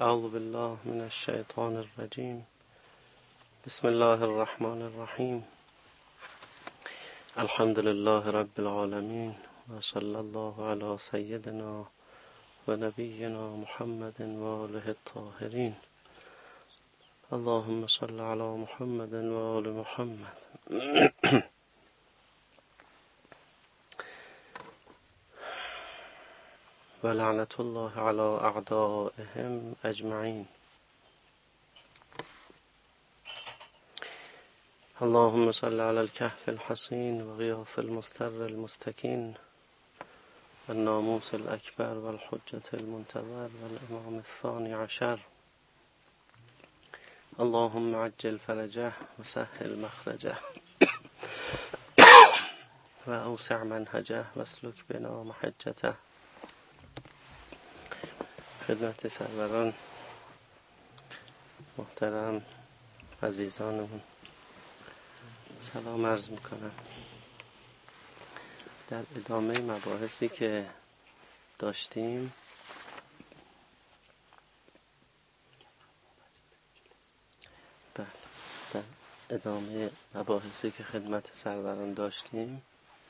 اعوذ بالله من الشیطان الرجیم. بسم الله الرحمن الرحیم. الحمد لله رب العالمین و صلی الله علی سیدنا و نبینا محمد و آله الطاهرین. اللهم صل علی محمد و آل محمد. و لعنت الله علی اعدائهم اجمعین. اللهم صل علی الكهف الحصین و غیاث المستر المستکین و الناموس الاکبر و الحجة المنتظر و الامام الثانی عشر. اللهم عجل فرجه و سهل مخرجه و اوسع منهجه و اسلک بنا محجته. خدمت سروران محترم عزیزانمون سلام عرض میکنم. در ادامه مباحثی که داشتیم که خدمت سروران داشتیم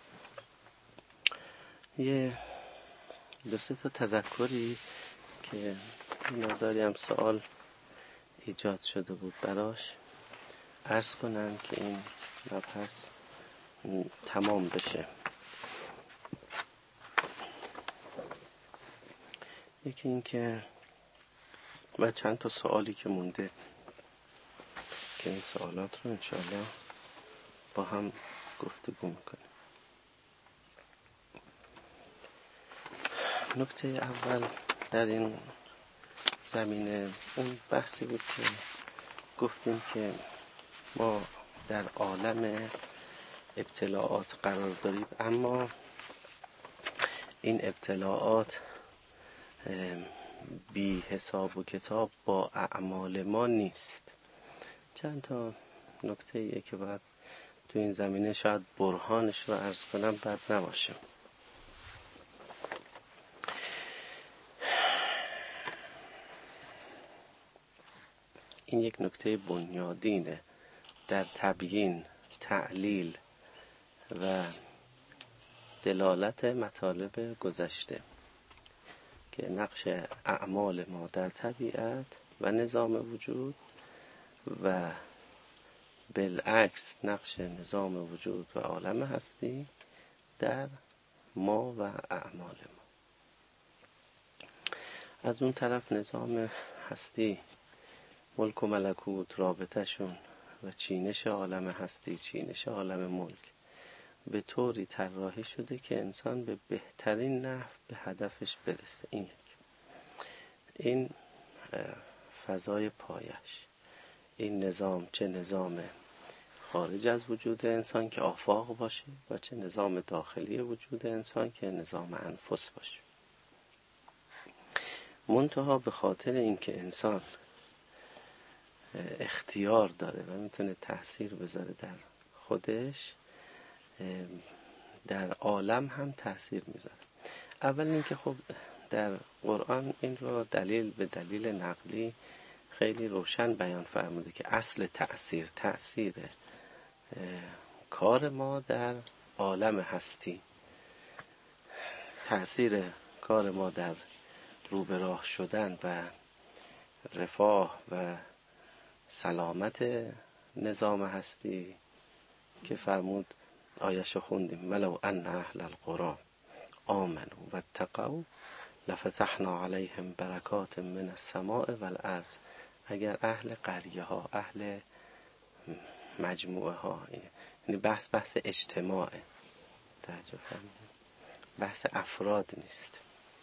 یه دو سه تا تذکری که مقداری هم سوال ایجاد شده بود براش عرض کنم که این مبحث تمام بشه. یکی این که و چند تا سوالی که مونده که این سوالات رو انشاءالله با هم گفتگو میکنیم. نکته اول در این زمینه اون بحثی بود که گفتیم که ما در عالم ابتلاعات قرار داریم، اما این ابتلاعات بی حساب و کتاب با اعمال ما نیست. چند تا نکته ایه که باید تو این زمینه شاید برهانش رو عرض کنم بد نباشه. این یک نکته بنیادینه در تبیین، تعلیل و دلالت مطالب گذشته که نقش اعمال ما در طبیعت و نظام وجود و بالعکس نقش نظام وجود و عالم هستی در ما و اعمال ما. از اون طرف نظام هستی، ملک و ملکوت، رابطهشون و چینش عالم هستی، چینش عالم ملک به طوری طراحی شده که انسان به بهترین نحو به هدفش برسه. این فضای پایش، این نظام چه نظام خارج از وجود انسان که آفاق باشه و چه نظام داخلی وجود انسان که نظام انفس باشه. منتها به خاطر اینکه انسان اختیار داره و میتونه تأثیر بذاره در خودش، در عالم هم تأثیر میذاره. اول اینکه خب در قرآن این رو دلیل به دلیل نقلی خیلی روشن بیان فرموده که اصل تأثیر کار ما در عالم هستی، تأثیر کار ما در رو به راه شدن و رفاه و سلامت نظام هستی که فرمود آیش خوندیم ولو ان اهل القرى آمنوا واتقوا لفتحنا علیهم برکات من السماء والارض. اگر اهل قریه ها، اهل مجموعه ها، یعنی بحث اجتماعه، توجه فرمودید، بحث افراد نیست.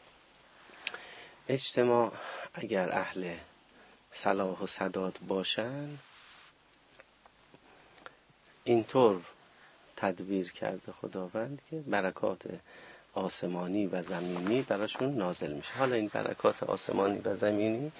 اجتماع اگر اهل صلاح و سداد باشن، اینطور تدبیر کرده خداوند که برکات آسمانی و زمینی براشون نازل میشه. حالا این برکات آسمانی و زمینی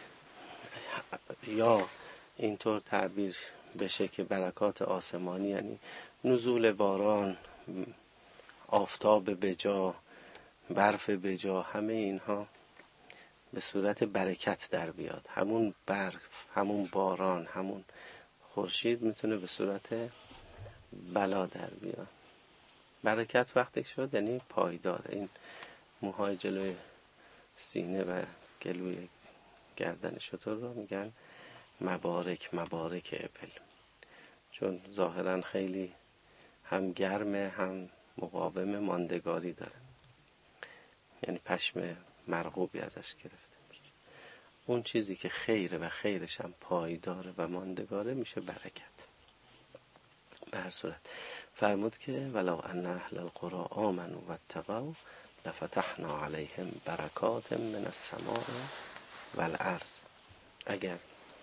یا اینطور تعبیر بشه که برکات آسمانی یعنی نزول باران، آفتاب بجا، برف بجا، همه اینها به صورت برکت در بیاد. همون برف، همون باران، همون خورشید میتونه به صورت بلا در بیاد. برکت وقتی شد یعنی پایدار. این موهای جلوی سینه و گلوی گردن شتر رو میگن مبارک مبارک اپل، چون ظاهرا خیلی هم گرمه هم مقاوم ماندگاری داره، یعنی پشم مرغوبی ازش گرفته میشه. اون چیزی که خیره و خیرش هم پایداره و ماندگاره میشه برکت. به هر صورت فرمود که ولو ان اهل القرى آمنوا واتقوا لفتحنا علیهم برکات من السماء والارض. اگر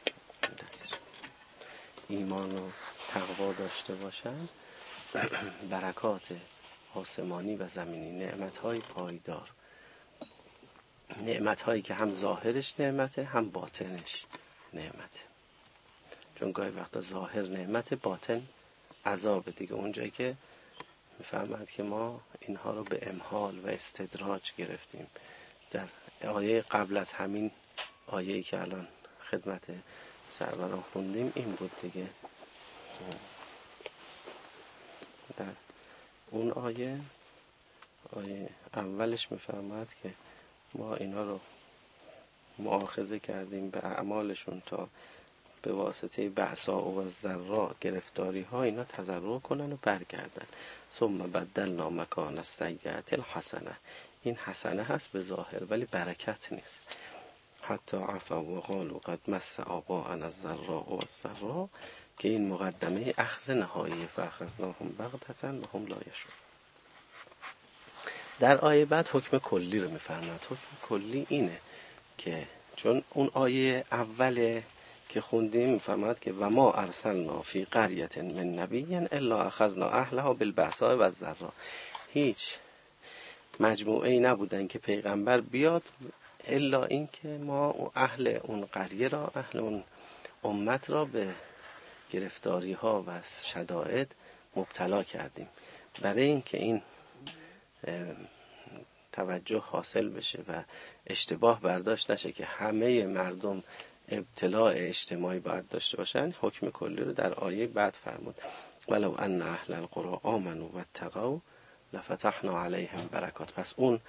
ایمان و تقوا داشته باشن، برکات آسمانی و زمینی، نعمت‌های پایدار، نعمت‌هایی که هم ظاهرش نعمته هم باطنش نعمته. چون گاهی وقتا ظاهر نعمت، باطن عذاب دیگه. اونجایی که میفهمد که ما اینها رو به امهال و استدراج گرفتیم. در آیه قبل از همین آیه‌ای که الان خدمت سروران خوندیم این بود دیگه. در اون آیه اولش میفرماد که ما اینا رو مؤاخذه کردیم به اعمالشون تا به واسطه بأسا و ضرا، گرفتاری ها، اینا تضرع کنن و برگردن. ثم بدلنا مکان السیئة الحسنه. این حسنه هست به ظاهر ولی برکت نیست. حتی عفوا و قالوا قد مس آباءنا الضراء و السراء، که این مقدمه اخذ نهایی فاخذناهم بغتة و هم لا یشعرون. در آیه بعد حکم کلی رو میفرماد. حکم کلی اینه که چون اون آیه اوله که خوندیم میفرماد که و ما ارسلنا فی قریة من نبی الا اخذنا اهلها بالبأساء و الضراء. هیچ مجموعه ای نبودن که پیغمبر بیاد الا این که ما اهل اون قریه را، اهل اون امت را به گرفتاری ها و شدائد مبتلا کردیم. برای اینکه این توجه حاصل بشه و اشتباه برداشت نشه که همه مردم ابتلاء اجتماعی باید داشته باشن، حکم کلی رو در آیه بعد فرمود ولو ان اهل القرى آمنوا واتقوا لفتحنا علیهم برکات. پس اون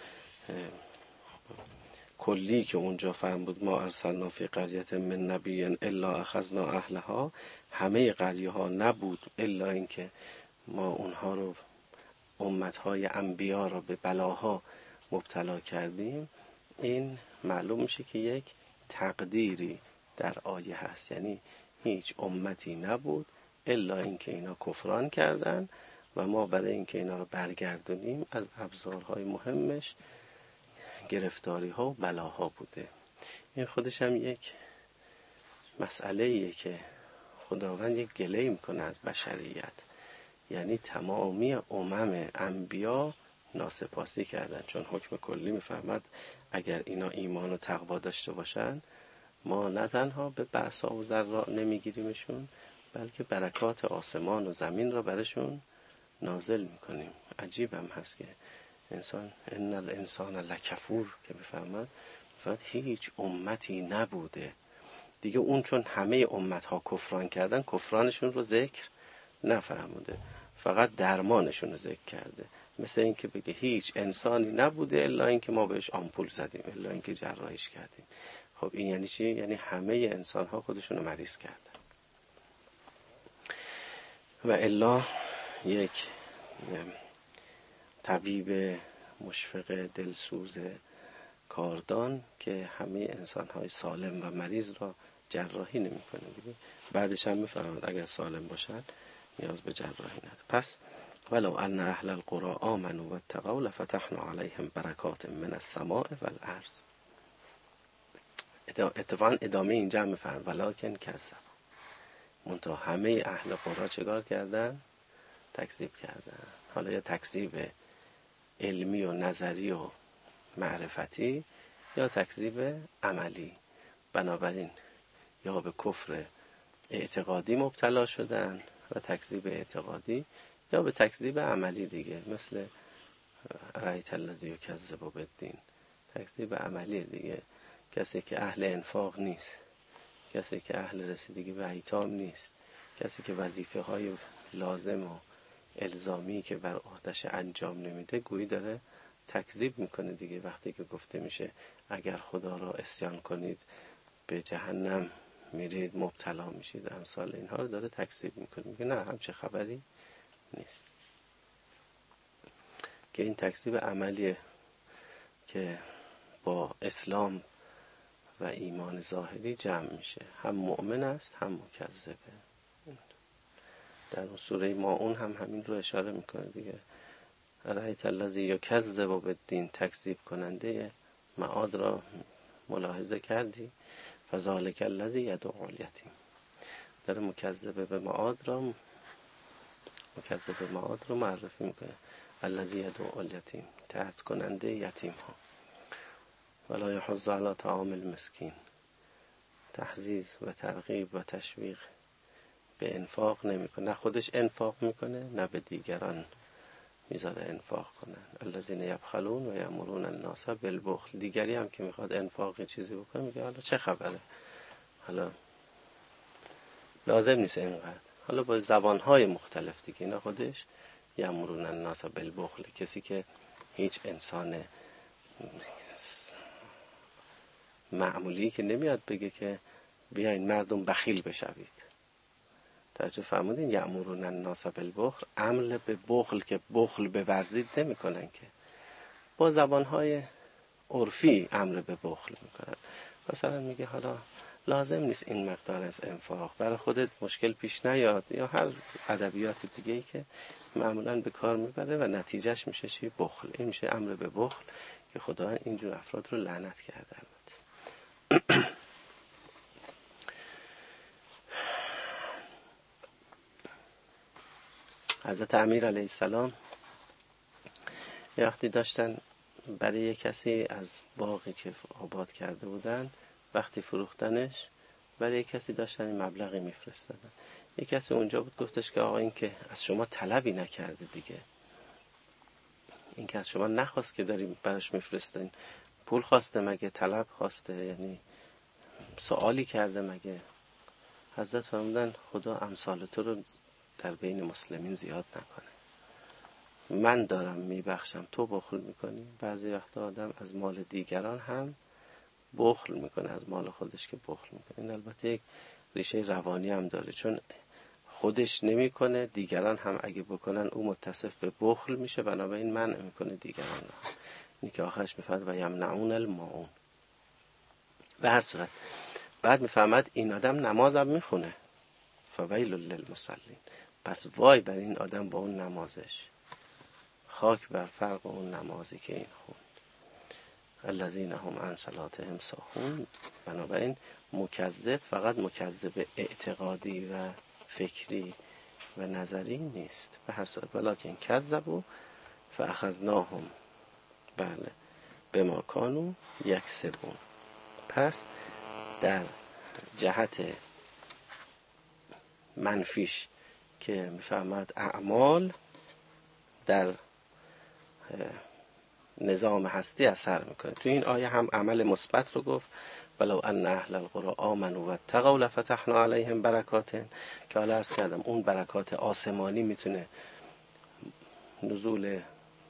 کلی که اونجا فرمود ما ارسلنا فی قریة من نبی الا اخذنا اهلها، همه قریه ها نبود الا اینکه ما اونها رو، امتهای انبیا را به بلاها مبتلا کردیم. این معلوم میشه که یک تقدیری در آیه هست، یعنی هیچ امتی نبود الا اینکه اینا کفران کردن و ما برای اینکه اینا رو برگردونیم از ابزارهای مهمش گرفتاری ها و بلاها بوده. این خودش هم یک مسئله‌ایه که خداوند یک گله میکنه از بشریت، یعنی تمامی انبیا ناسپاسی کردن. چون حکم کلی میفهمد اگر اینا ایمان و تقوا داشته باشن ما نه تنها به بأسا و ضرا نمیگیریمشون بلکه برکات آسمان و زمین را برشون نازل میکنیم. عجیب هم هست که انسان ان الانسان لکفور که میفهمد هیچ امتی نبوده دیگه. اون چون همه امتها کفران کردن کفرانشون رو ذکر نفرموده، فقط درمانشون رو ذکر کرده. مثل این که بگه هیچ انسانی نبوده الا اینکه ما بهش آمپول زدیم، الا اینکه جراحیش کردیم. خب این یعنی چی؟ یعنی همه انسان ها خودشون رو مریض کردن. و الا یک طبیب مشفق دلسوز کاردان که همه انسان های سالم و مریض را جراحی نمی کنه دیگه. بعدش هم میفرماد اگر سالم باشن نیاز به جراحی نداره. پس ولو ان اهل القرى آمنوا واتقوا لفتحنا علیهم برکات من السماء والارض. اتفاقا ادامه اینجا هم میفرماد ولکن کذب، منتها همه اهل قرى چگار کردن؟ تکذیب کردن. حالا یا تکذیب علمی و نظری و معرفتی یا تکذیب عملی. بنابراین یا به کفر اعتقادی مبتلا شدن و تکذیب اعتقادی، یا به تکذیب عملی دیگه، مثل رایت الذی یکذب بالدین، تکذیب عملی دیگه. کسی که اهل انفاق نیست، کسی که اهل رسیدگی به ایتام نیست، کسی که وظیفه های لازم و الزامی که بر عهده‌اش انجام نمیده، گویی داره تکذیب میکنه دیگه. وقتی که گفته میشه اگر خدا را عصیان کنید به جهنم میرید، مبتلا میشید، امثال اینها رو داره تکذیب میکنه. میگه نه، همچه خبری نیست. که این تکذیب عملیه که با اسلام و ایمان ظاهری جمع میشه، هم مؤمن است هم مکذبه. در سوره ماعون هم همین رو اشاره میکنه دیگه. ارایت الذی یکذب بالدین، تکذیب کننده معاد را ملاحظه کردی؟ فذلک الذی یدعو الیتیم، داره مکذب به معاد رو معرفی میکنه. الذی یدعو الیتیم، طرد کننده یتیم ها. ولا یحض علی طعام المسکین، تحضیض و ترغیب و تشویق به انفاق نمیکنه، نه خودش انفاق میکنه نه به دیگران میذاره انفاق کنن. الذین یبخلون و یأمرون الناس بالبخل، دیگری هم که میخواد انفاق چیزی بکنه میگه حالا چه خبره، حالا لازم نیست اینقدر، حالا با زبانهای مختلف دیگه. اینا خودش یأمرون الناس بالبخل. کسی که هیچ انسان معمولی که نمیاد بگه که بیاین مردم بخیل بشوید. توجه فرمودین؟ یأمرون الناس بالبخل، امر به بخل که بخل بورزید نمی کنن، که با زبانهای عرفی امر به بخل میکنن. مثلا میگه حالا لازم نیست این مقدار از انفاق، برای خودت مشکل پیش نیاد، یا هر ادبیات دیگه ای که معمولا به کار میبره و نتیجهش میشه چی؟ بخل. این میشه امر به بخل که خدا اینجور افراد رو لعنت کرده. حضرت امیر علیه السلام یه وقتی داشتن برای یک کسی از باغی که آباد کرده بودن، وقتی فروختنش برای یک کسی داشتن این مبلغی میفرستادن. یک کسی اونجا بود گفتش که آقا این که از شما طلبی نکرده دیگه، این که از شما نخواست که داریم براش میفرستین، پول خواسته مگه؟ طلب خواسته؟ یعنی سوالی کرده مگه؟ حضرت فرمودن خدا امثال تو رو در بین مسلمین زیاد نکنه. من دارم میبخشم، تو بخل میکنی. بعضی وقتا آدم از مال دیگران هم بخل میکنه، از مال خودش که بخل میکنه. این البته یک ریشه روانی هم داره، چون خودش نمیکنه، دیگران هم اگه بکنن او متصف به بخل میشه، بنابراین منع میکنه دیگران رو. اینی که آخرش میفهمد و یمنعون الماعون. به هر صورت بعد میفهمد این آدم نمازم میخونه، فویل للمصلین، پس وای بر این آدم با اون نمازش، خاک بر فرق اون نمازی که این خوند. الذین هم عن صلاتهم ساهون. بنابراین مکذب فقط مکذب اعتقادی و فکری و نظری نیست. به هر صورت ولکن کذبوا فاخذناهم، بله، بما کانوا یکسبون. پس در جهت منفیش که میفهمد اعمال در نظام هستی اثر میکنه. تو این آیه هم عمل مثبت رو گفت، ولو ان اهل القرى آمنوا واتقوا لفتحنا علیهم برکات، که حالا عرض کردم اون برکات آسمانی میتونه نزول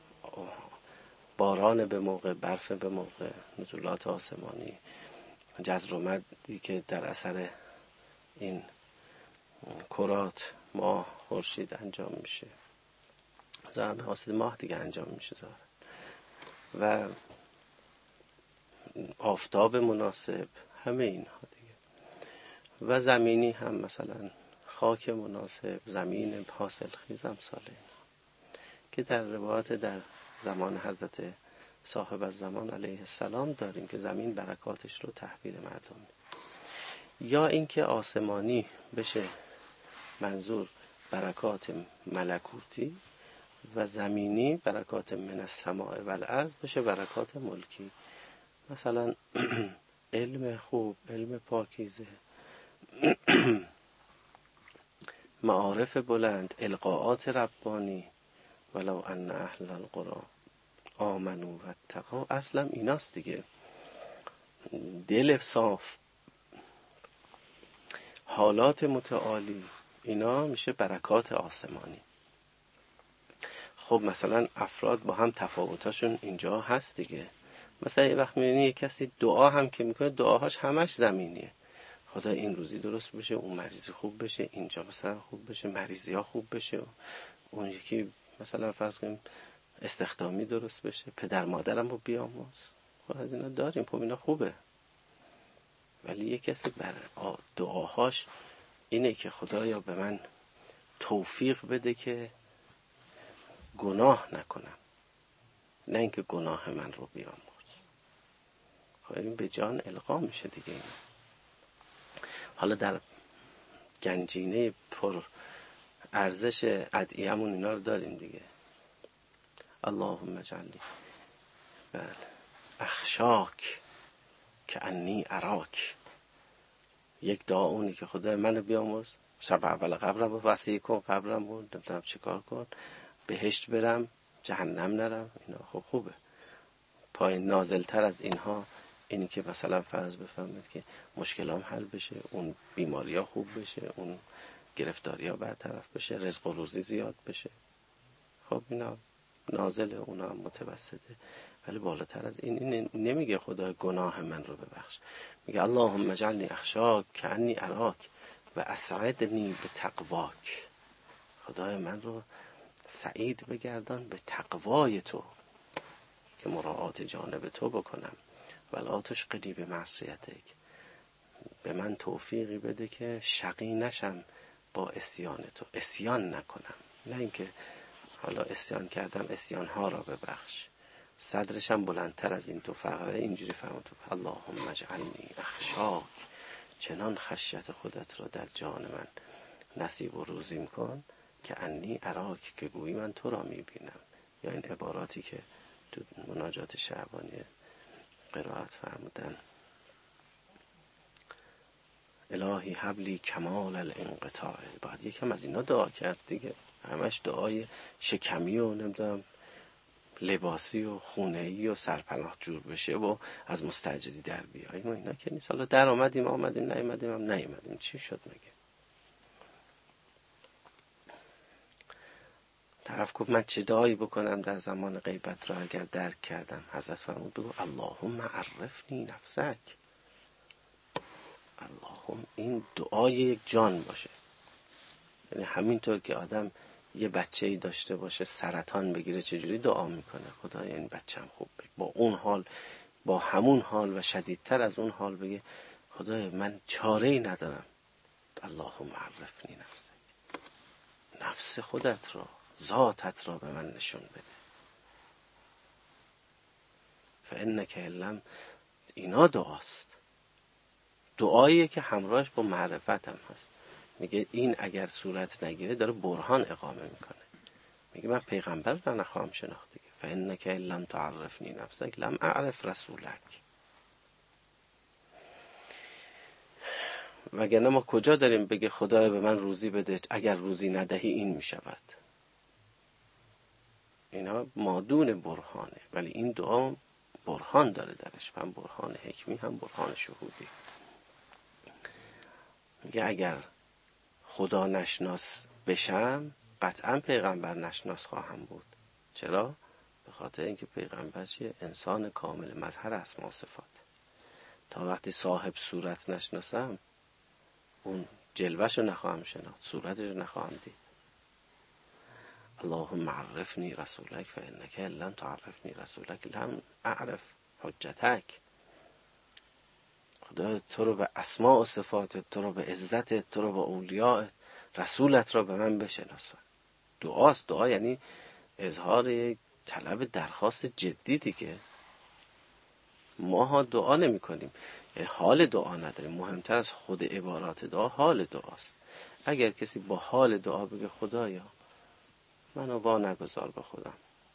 باران به موقع، برف به موقع، نزولات آسمانی، جزر و مدی که در اثر این کرات ماه خورشید انجام میشه، ظاهرا به واسطه ماه دیگه انجام میشه ظاهرا، و آفتاب مناسب، همه اینها دیگه، و زمینی هم مثلا خاک مناسب، زمین حاصل خیز، امثال اینها که در روایات در زمان حضرت صاحب الزمان علیه السلام داریم که زمین برکاتش رو تحویل مردم میده. یا اینکه آسمانی بشه منظور برکات ملکوتی، و زمینی برکات من السماء و الارض بشه برکات ملکی، مثلا علم خوب، علم پاکیزه، معارف بلند، القاءات ربانی، ولو ان اهل القرى آمنوا واتقوا، اصلا ایناست دیگه. دل صاف، حالات متعالی، اینا میشه برکات آسمانی. خب مثلا افراد با هم تفاوتاشون اینجا هست دیگه. مثلا یه وقت میبینی یه کسی دعا هم که میکنه دعاهاش همش زمینیه، خدا این روزی درست بشه، اون مریضی خوب بشه، اینجا مثلا خوب بشه، مریضی ها خوب بشه، اون یکی مثلا فرض کنیم استخدامی درست بشه، پدر مادرم رو بیاموز. خب از اینا داریم، خب اینا خوبه. ولی یه کسی بر دعاهاش اینه که خدایا به من توفیق بده که گناه نکنم، نه اینکه گناه من رو بیامرز. خب این به جان القا میشه دیگه. این حالا در گنجینه پر ارزش ادعیه‌مون اینا رو داریم دیگه. اللهم اجعلنی بله اخشاک که انی اراک. یک دعا اونی که خدا منو بیامرز، شب اول قبرم رو وصیح کن، قبرم رو نمیدونم چه کار کن، بهشت برم جهنم نرم. اینا خب خوبه. پایین نازلتر از اینها اینی که مثلا فرض بفهمید که مشکلام حل بشه، اون بیماری ها خوب بشه، اون گرفتاری ها برطرف بشه، رزق و روزی زیاد بشه. خب اینا نازله، اونا هم متوسطه. ولی بالاتر از این نمیگه خدا گناه من رو ببخش، میگه اللهم اجعلنی اخشاک کانی اراک و اسعدنی به تقواک. خدای من رو سعید بگردان به تقوای تو، که مراعات جانب تو بکنم. ولا تشغلنی به معصیتک، به من توفیقی بده که شقی نشم با اسیان تو، اسیان نکنم. نه اینکه حالا اسیان کردم اسیان ها را ببخش. صدرشم بلندتر از این تو فقره اینجوری فرمود اللهم اجعلنی اخشاک، چنان خشیت خودت را در جان من نصیب و روزیم کن که انی اراک، که گویی من تو را میبینم. یا این عباراتی که تو مناجات شعبانی قرائت فرمودن الهی حبلی کمال الانقطاع. بعد یکم از اینا دعا کرد دیگه، همش دعای شکمی و نمیدونم لباسی و خونه‌ای و سرپناه جور بشه و از مستاجری در بیاییم و اینا که نیست. حالا در آمدیم نیومدیم هم نیومدیم، چی شد مگه؟ طرف گفت من چه دعایی بکنم در زمان غیبت را اگر درک کردم؟ حضرت فرمود بگو اللهم عرفنی نفسک. اللهم، این دعای یک جان باشه. یعنی همینطور که آدم یه بچه‌ای داشته باشه سرطان بگیره چجوری دعا میکنه؟ خدایا این بچه‌م خوب بشه، با اون حال، با همون حال و شدیدتر از اون حال بگه خدایا من چاره‌ای ندارم. اللهم عرفنی نفسک، نفس خودت را، ذاتت را به من نشون بده. فانک لم، اینا دعاست. دعاییه که همراهش با معرفت هم هست. میگه این اگر صورت نگیره داره برهان اقامه میکنه. میگه من پیغمبر را نخواهم شناخت دیگه. فانک لم تعرفنی نفسک لم اعرف رسولک. وگرنه ما کجا داریم بگه خدای به من روزی بده، اگر روزی ندهی این میشود؟ اینا مادون برهانه. ولی این دعا برهان داره درش، هم برهان حکمی هم برهان شهودی. میگه اگر خدا نشناس بشم قطعا پیغمبر نشناس خواهم بود. چرا؟ به خاطر اینکه پیغمبر چیه؟ انسان کامل مظهر اسما و صفات. تا وقتی صاحب صورت نشناسم اون جلوه‌شو نخواهم شناخت، صورتشو نخواهم دید. اللهم عرفنی رسولک فانک لن تعرفنی رسولک لم اعرف حجتک. خدا تو رو به اسماء و صفاتت، تو رو به عزتت، تو رو به اولیاءت، رسولت را به من بشناسان. دعاست. دعا یعنی اظهار یک طلب درخواست جدی دیگه. ما ها دعا نمی کنیم، یعنی حال دعا نداریم. مهمتر از خود عبارات دعا حال دعاست. اگر کسی با حال دعا بگه خدایا منو وا نگذار به خودم،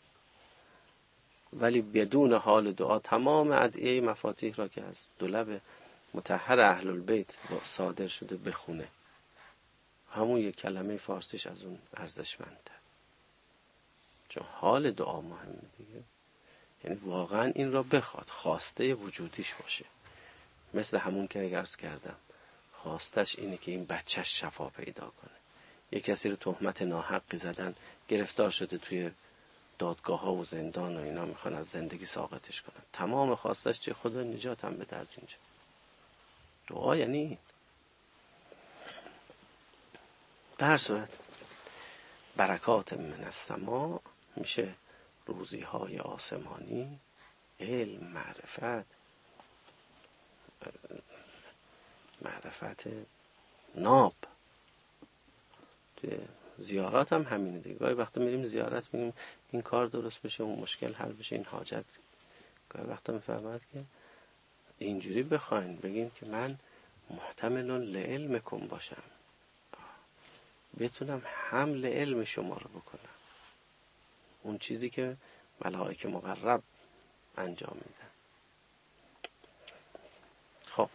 ولی بدون حال دعا تمام ادعیه مفاتیح را که از دو لب مطهر اهل البیت صادر شده بخونه، همون یک کلمه فارسیش از اون ارزشمنده. چون حال دعا مهمه دیگه. یعنی واقعا این را بخواد، خواسته وجودیش باشه. مثل همون که عرض کردم خواستش اینه که این بچهش شفا پیدا کنه. یک کسی رو تهمت ناحقی زدن، گرفتار شده توی دادگاه ها و زندان و اینا، میخوان از زندگی ساقطش کنن. تمام خواستش چه؟ خدا نجاتم بده از اینجا. دعا یعنی این. به هر صورت برکات من السما میشه روزی های آسمانی، علم، معرفت ناب. توی زیارات هم همینه دیگه. گاهی وقتا میریم زیارت میگیم این کار درست بشه، اون مشکل حل بشه، این حاجت. گاهی وقتا میفهمد که اینجوری بخواین بگیم که من محتمل لعلمکم باشم، بتونم حمل علم شما رو بکنم، اون چیزی که ملائکه مقرب انجام میدن. خب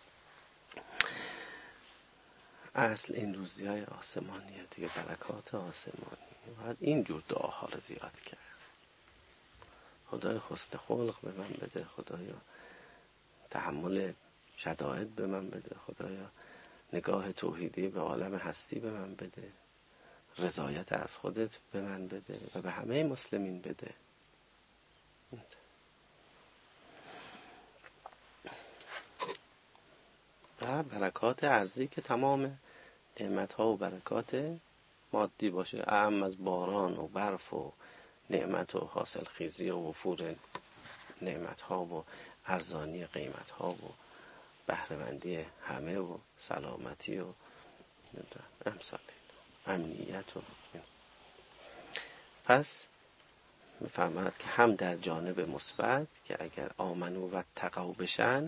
اصل این روزی های آسمانیه دیگه، برکات آسمانی. باید اینجور دعاها رو زیاد کرد. خدای حسن خلق به من بده، خدایا تحمل شدائد به من بده، خدایا نگاه توحیدی به عالم هستی به من بده، رضایت از خودت به من بده و به همه مسلمین بده. و برکات ارضی که تمام نعمت‌ها و برکات مادی باشه، اعم از باران و برف و نعمت و حاصل خیزی و وفور نعمت‌ها و ارزانی قیمت‌ها و بهره‌مندی همه و سلامتی و امثال امنیت و پس میفهمد که هم در جانب مثبت که اگر آمنو و اتقوا بشن،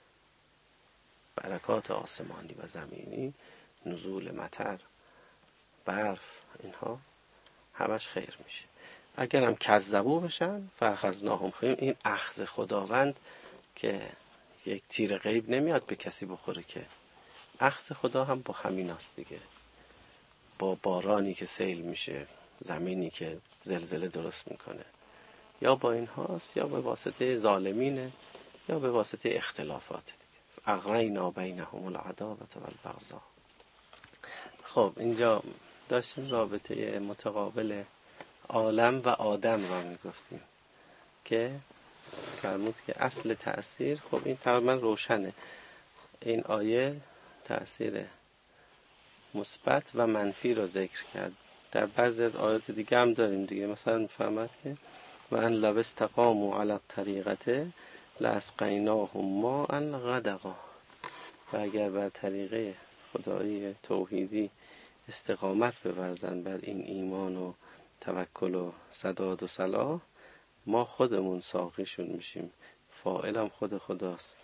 برکات آسمانی و زمینی، نزول مطر، برف، اینها همش خیر میشه. اگر هم کذبوا بشن فاخذناهم خیم، این اخذ خداوند که یک تیر غیب نمیاد به کسی بخوره، که اخذ خدا هم با همیناست دیگه، با بارانی که سیل میشه، زمینی که زلزله درست میکنه، یا با این هاست، یا به واسطه ظالمینه، یا به واسطه اختلافات دیگه. اغرینا بینهم العداوة والبغضاء. خب اینجا داشتیم رابطه متقابل عالم و آدم را میگفتیم که فرمود که اصل تأثیر، خب این تقریبا روشنه، این آیه تأثیر مثبت و منفی رو ذکر کرد. در بعضی از آیات دیگه هم داریم دیگه، مثلا میفهمد که و ان لو استقاموا علی الطریقة لاسقیناهم ماء غدقا، و اگر بر طریقه خدایی توحیدی استقامت بورزن، بر این ایمان و توکل و سداد و صلاح، ما خودمون ساقیشون میشیم. فاعلم خود خداست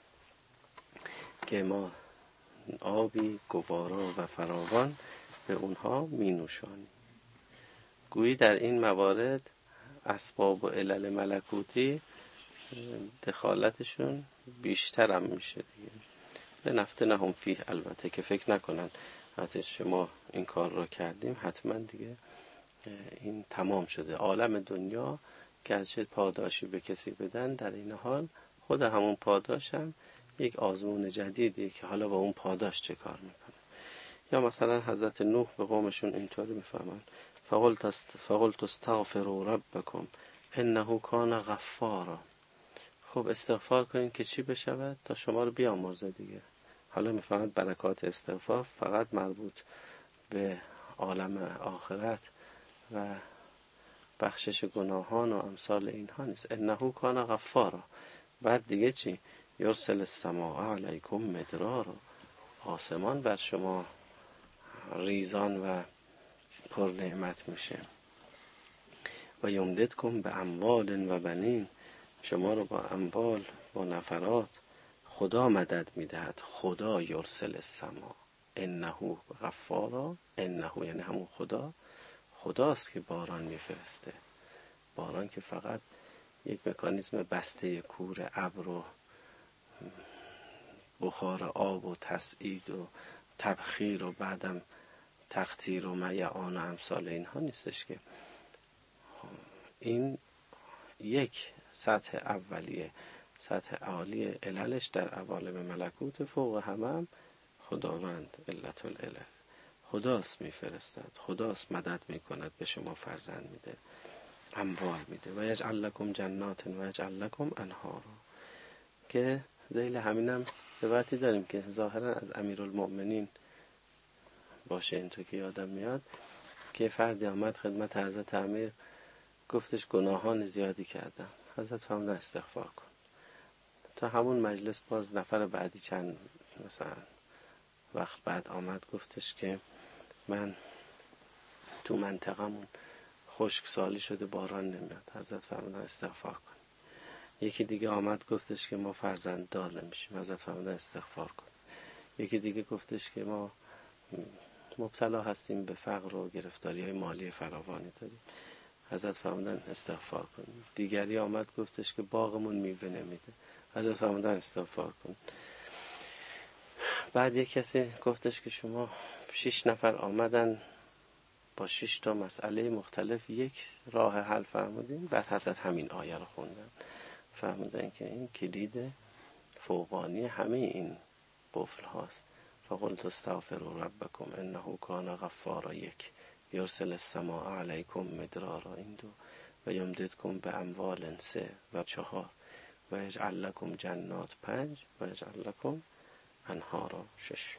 که ما آبی گوارا و فراوان به اونها می نوشانیم. گویی در این موارد اسباب و علل ملکوتی دخالتشون بیشتر هم میشه دیگه. لنفتنهم فیه، البته که فکر نکنن حتی شما این کار رو کردیم حتما دیگه این تمام شده. عالم دنیا گرچه پاداشی به کسی بدن، در این حال خود همون پاداش هم یک آزمون جدیدی که حالا با اون پاداش چه کار میکنه. یا مثلا حضرت نوح به قومشون اینطوری میفهمن فقلت استغفروا ربکم انه کان غفارا. خب استغفار کنین که چی بشود؟ تا شما رو بیامرزه دیگه. حالا میفهمد برکات استغفار فقط مربوط به عالم آخرت و بخشش گناهان و امثال اینها نیست. انه کان غفارا. بعد دیگه چی؟ یرسل السماء علیکم مدرارا، آسمان بر شما ریزان و پر نعمت میشه. و یمددکم به اموال و بنین، شما رو با اموال، با نفرات خدا مدد میدهد. خدا یرسل السماء انه غفارا، انه یعنی همون خداست که باران میفرسته. باران که فقط یک مکانیزم بسته کور ابر و بخار آب و تسعید و تبخیر و بعدم تقطیر و میعان و امثال اینها نیستش، که این یک سطح اولیه. سطح عالی عللش در عوالم ملکوت، فوق همم خداوند علت العلل، خداست میفرستد، خداست مدد میکند، به شما فرزند میده، اموال میده. و یجعل لکم جنات و یجعل لکم انهارا، که ذیل همینم روایتی داریم که ظاهرا از امیرالمؤمنین باشه، اینطور که یادم میاد که فردی آمد خدمت حضرت امیر، گفتش گناهان زیادی کردم. حضرت فرمودن استغفار کن. تا همون مجلس باز نفر بعدی چند مثلا وقت بعد آمد، گفتش که من تو منطقمون خشک سالی شده، باران نمیاد. حضرت فرمودن استغفار کن. یکی دیگه آمد گفتش که ما فرزند دار نمیشیم. حضرت فرمودن استغفار کن. یکی دیگه گفتش که ما مبتلا هستیم به فقر و گرفتاری های مالی فراوانی داریم. حضرت فرمودن استغفار کن. دیگری آمد گفتش که باغمون میوه نمیده. حضرت فرمودن استغفار کن. بعد یک کسی گفتش که شما 6 نفر آمدن با 6 تا مسئله مختلف یک راه حل فرمودین. بعد حضرت همین آیه رو خوندن، فرمودن که این کلید فوقانی همه این قفل هاست. فقلت استغفروا ربکم انه کان غفارا، یک، یرسل السماء علیکم مدرارا، این دو، و یمددکم به اموال، 3 و 4، و یجعل لکم جنات، 5، و یجعل لکم انهارا، 6.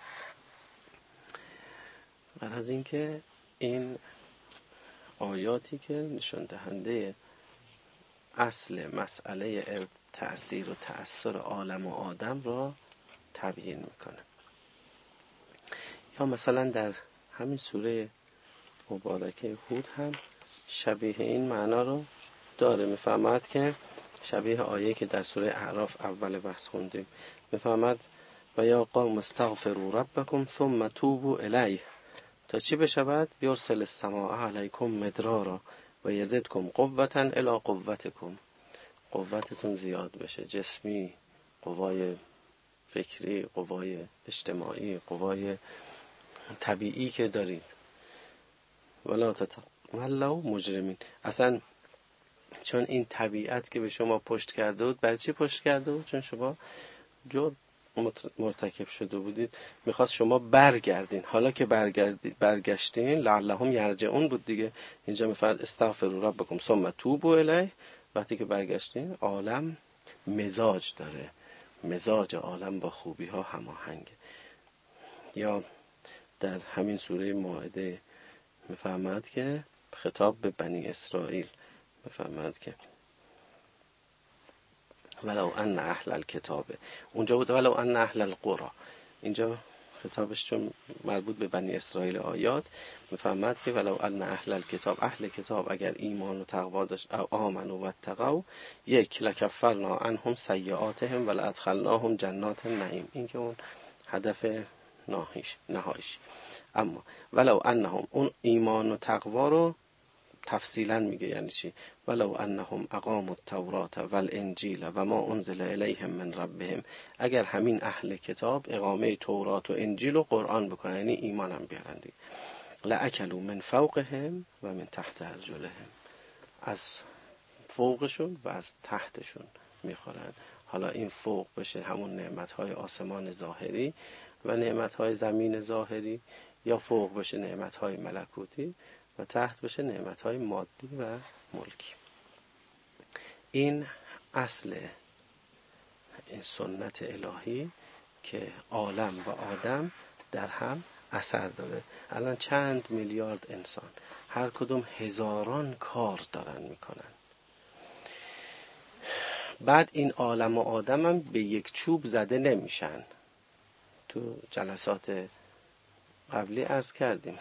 بعد از این که این آیاتی که نشان دهنده اصل مسئله تأثیر و تأثیر عالم و آدم را تبیین میکنه. یا مثلا در همین سوره مبارکه هود هم شبیه این معنا رو داره. میفهمد که شبیه آیه که در سوره اعراف اول بحث خوندیم، میفهمد و یا قوم استغفروا ربکم ثم توبوا الیه، تا چی بشود؟ یرسل السماء علیکم مدرارا و یزدکم قوة الی قوتکم، قوتتون زیاد بشه، جسمی، قوای فکری، قوای اجتماعی، قوای طبیعی که دارید. ولا تتولوا مجرمین. اصلا چون این طبیعت که به شما پشت کرده بود، برای چی پشت کرده بود؟ چون شما جرم مرتکب شده بودید، میخواست شما برگردین. حالا که برگشتین لعلهم یرجعون بود دیگه. اینجا میفرد استغفروا ربکم ثم توبوا الیه. وقتی که برگشتین، عالم مزاج داره، مزاج عالم با خوبی ها هماهنگه. یا در همین سوره مائده میفهمد که خطاب به بنی اسرائیل میفهمد که ولو ان اهل الکتاب، اونجا بود ولو ان اهل القرى، اینجا خطابش چون مربوط به بنی اسرائیل آیات، میفهمد که ولو ان اهل الکتاب، اهل کتاب اگر ایمان و تقوا داشت، او آمنوا و اتقوا، یک لکفرنا عنهم سیئاتهم ولادخلناهم جنات النعیم. این که اون هدف نهاییش. اما ولو انهم، اون ایمان و تقوا رو تفصیلا میگه یعنی چی. ولو انهم اقاموا التوراة والانجیل و ما انزل الیهم من ربهم، اگر همین اهل کتاب اقامه تورات و انجیل و قرآن بکنن، یعنی ایمان هم بیارن دیگه، لاکلوا من فوقهم و من تحت ارجلهم، از فوقشون و از تحتشون میخورن. حالا این فوق بشه همون نعمتهای آسمان ظاهری و نعمتهای زمین ظاهری، یا فوق بشه نعمتهای ملکوتی و تحت بشه نعمتهای مادی و ملکی. این اصل این سنت الهی که عالم و آدم در هم اثر داره. الان چند میلیارد انسان، هر کدوم هزاران کار دارن میکنن. بعد این عالم و آدم هم به یک چوب زده نمیشن. تو جلسات قبلی عرض کردیم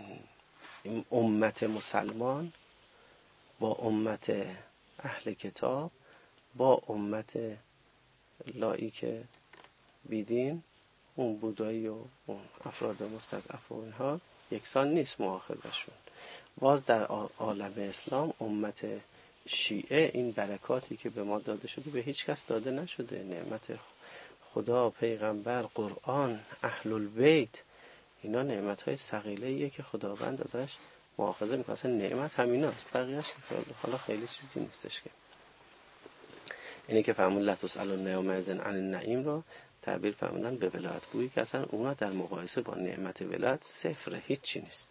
امت مسلمان با امت اهل کتاب با امت لاییک بیدین، اون بودایی و اون افراد مستضعف و اینها یکسان نیست مؤاخذشون. باز در عالم اسلام امت شیعه این برکاتی که به ما داده شده به هیچ کس داده نشده. نعمت خدا، پیغمبر، قرآن، اهل البیت، اینا نعمت‌های ثقیله‌ایه که خداوند ازش مؤاخذه میکنه. اصلا نعمت همیناست، بقیه‌اش حالا خیلی چیزی نیستش که. اینی که فرمون لا تسألون یومئذ عن النعیم را تعبیر فرمودن به ولایت گویی که اصلا اونا در مقایسه با نعمت ولایت صفر، هیچی نیست.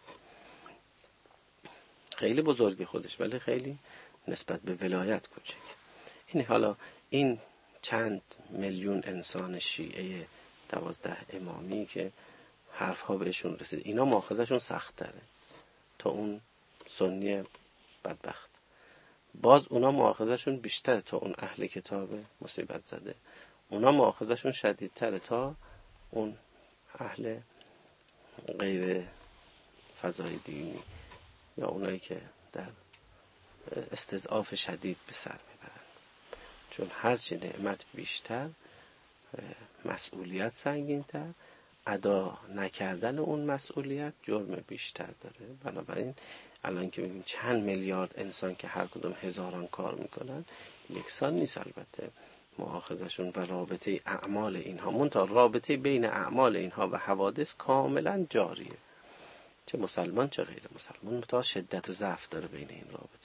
خیلی بزرگی خودش ولی خیلی نسبت به ولایت کوچک. این حالا این چند میلیون انسان شیعه 12 امامی که حرفها بهشون رسید، اینا مؤاخذه‌شون سخت تره تا اون سنی بدبخت. باز اونا مؤاخذه‌شون بیشتره تا اون اهل کتاب مصیبت زده. اونا مؤاخذه‌شون شدیدتره تا اون اهل غیر فضای دینی یا اونایی که در استضعاف شدید به سر میبرن. چون هرچی نعمت بیشتر، مسئولیت سنگین‌تر، ادا نکردن اون مسئولیت جرم بیشتر داره. بنابراین الان که میگیم چند میلیارد انسان که هر کدوم هزاران کار میکنن، یکسان نیست البته مؤاخذه‌شون و رابطه اعمال اینها. منتها رابطه بین اعمال اینها و حوادث کاملا جاریه، چه مسلمان چه غیر مسلمان، منتها شدت و ضعف داره بین این رابطه.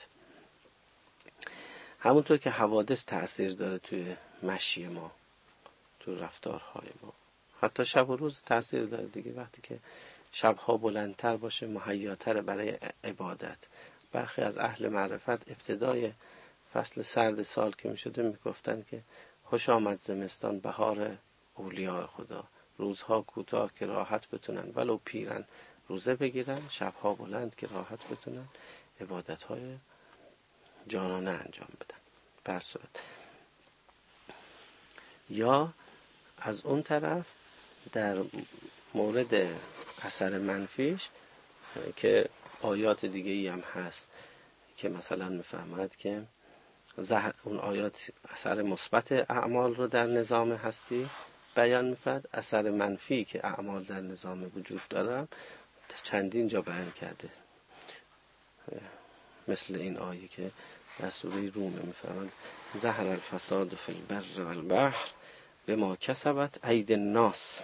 همونطور که حوادث تأثیر داره توی مشی ما، تو رفتارهای ما، حتی شب و روز تأثیر داره دیگه. وقتی که شبها بلندتر باشه مهیاتر برای عبادت. برخی از اهل معرفت ابتدای فصل سرد سال که می شده می گفتن که خوش آمد زمستان، بهار اولیاء خدا، روزها کوتاه که راحت بتونن ولو پیرن روزه بگیرن، شبها بلند که راحت بتونن عبادتهای جانانه انجام بدن. بر صورت یا از اون طرف در مورد اثر منفیش که آیات دیگه ای هم هست که مثلا میفهمد که اون آیات اثر مثبت اعمال رو در نظام هستی بیان میفرد، اثر منفی که اعمال در نظام وجود دارن چندین جا بیان کرده. مثل این آیه که در سوره روم میفهمد ظهر الفساد فی البر والبحر بما کسبت ایدی الناس.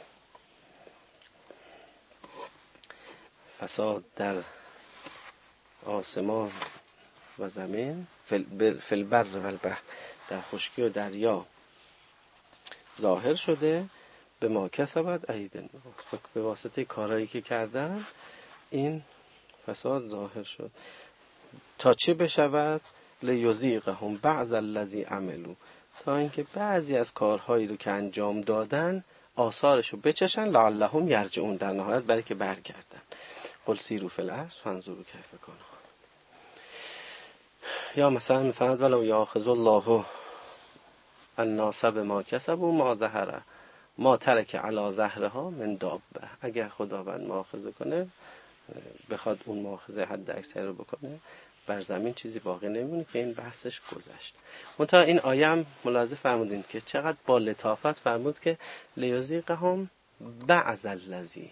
فساد در آسمان و زمین، فی البر والبحر، در خشکی و دریا ظاهر شده، بما کسبت ایدی الناس، به واسطه کارهایی که کردن این فساد ظاهر شد. تا چه بشود؟ لیذیقهم بعض الذی عملوا، تا اینکه بعضی از کارهایی رو که انجام دادن آثارشو بچشن، لعلهم یرجعون، در نهایت برای که برگردن. قل سیروا فی الارض فانظروا کیف کان. یا مثلا میفرماد ولو یاخذ الله الناس بما کسبوا ما ظهر ما ترک علی ظهرها من دابه، اگر خداوند مؤاخذه کنه، بخواد اون مؤاخذه حد اکثر رو بکنه، بر زمین چیزی باقی نمیمونه، که این بحثش گذشت. منتها این آیه هم ملاحظه فرمودین که چقدر با لطافت فرمود که لیذیقهم بعض الذی،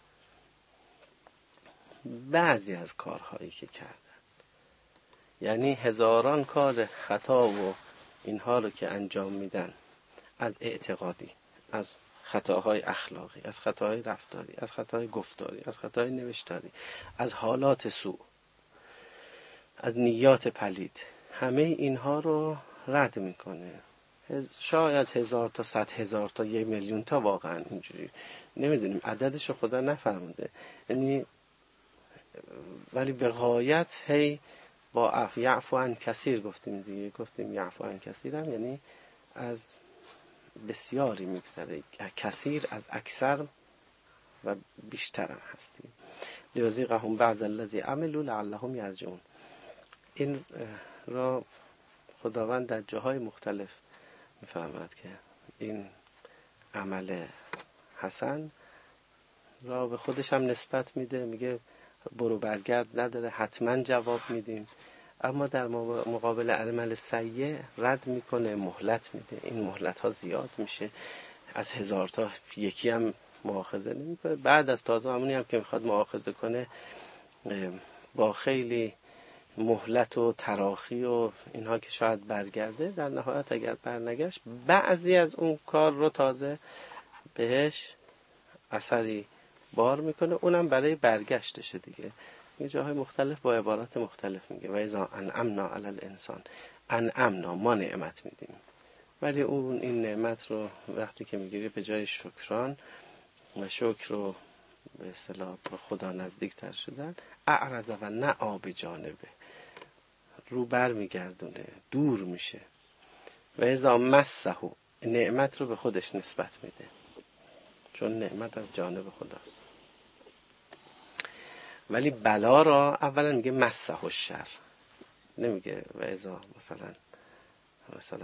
بعضی از کارهایی که کردن، یعنی هزاران کار خطا و اینها رو که انجام میدن، از اعتقادی، از خطاهای اخلاقی، از خطاهای رفتاری، از خطاهای گفتاری، از خطاهای نوشتاری، از حالات سوء، از نیات پلید، همه اینها رو رد میکنه. شاید 1000 تا 100,000 تا 1,000,000 تا، واقعا اینجوری نمیدونیم عددش رو خدا نفرموده، یعنی ولی به غایت هی با یعفو عن کثیر گفتیم دیگه، گفتیم یعفو عن کثیر هم یعنی از بسیاری میگذره، کثیر از اکثر و بیشتر هم هستیم. لیذیقهم بعض الذی عملوا لعلهم یرجعون. این را خداوند در جاهای مختلف میفهمد که این عمل حسن را به خودش هم نسبت میده، میگه برو برگرد نداره، حتما جواب میدیم. اما در مقابل عمل سیء رد میکنه، مهلت میده. این مهلت ها زیاد میشه، از 1000 تا یکی هم مؤاخذه نمیکنه. بعد از تازه همونی هم که میخواد مؤاخذه کنه، با خیلی مهلت و تراخی و اینها که شاید برگرده، در نهایت اگر برنگشت بعضی از اون کار رو تازه بهش اثری بار میکنه، اونم برای برگشتشه دیگه. یه جاهای مختلف با عبارات مختلف میگه و اذا انعمنا علی الانسان، انعمنا ما نعمت میدیم، ولی اون این نعمت رو وقتی که میگیری به جای شکران و شکر رو به اصطلاح به خدا نزدیک تر شدن، اعرض و نعا به جانبه، رو بر میگردونه، دور میشه. و اذا مسه، نعمت رو به خودش نسبت میده، چون نعمت از جانب خداست. ولی بلا را اولا میگه مسه الشر، نمیگه و اذا مثلا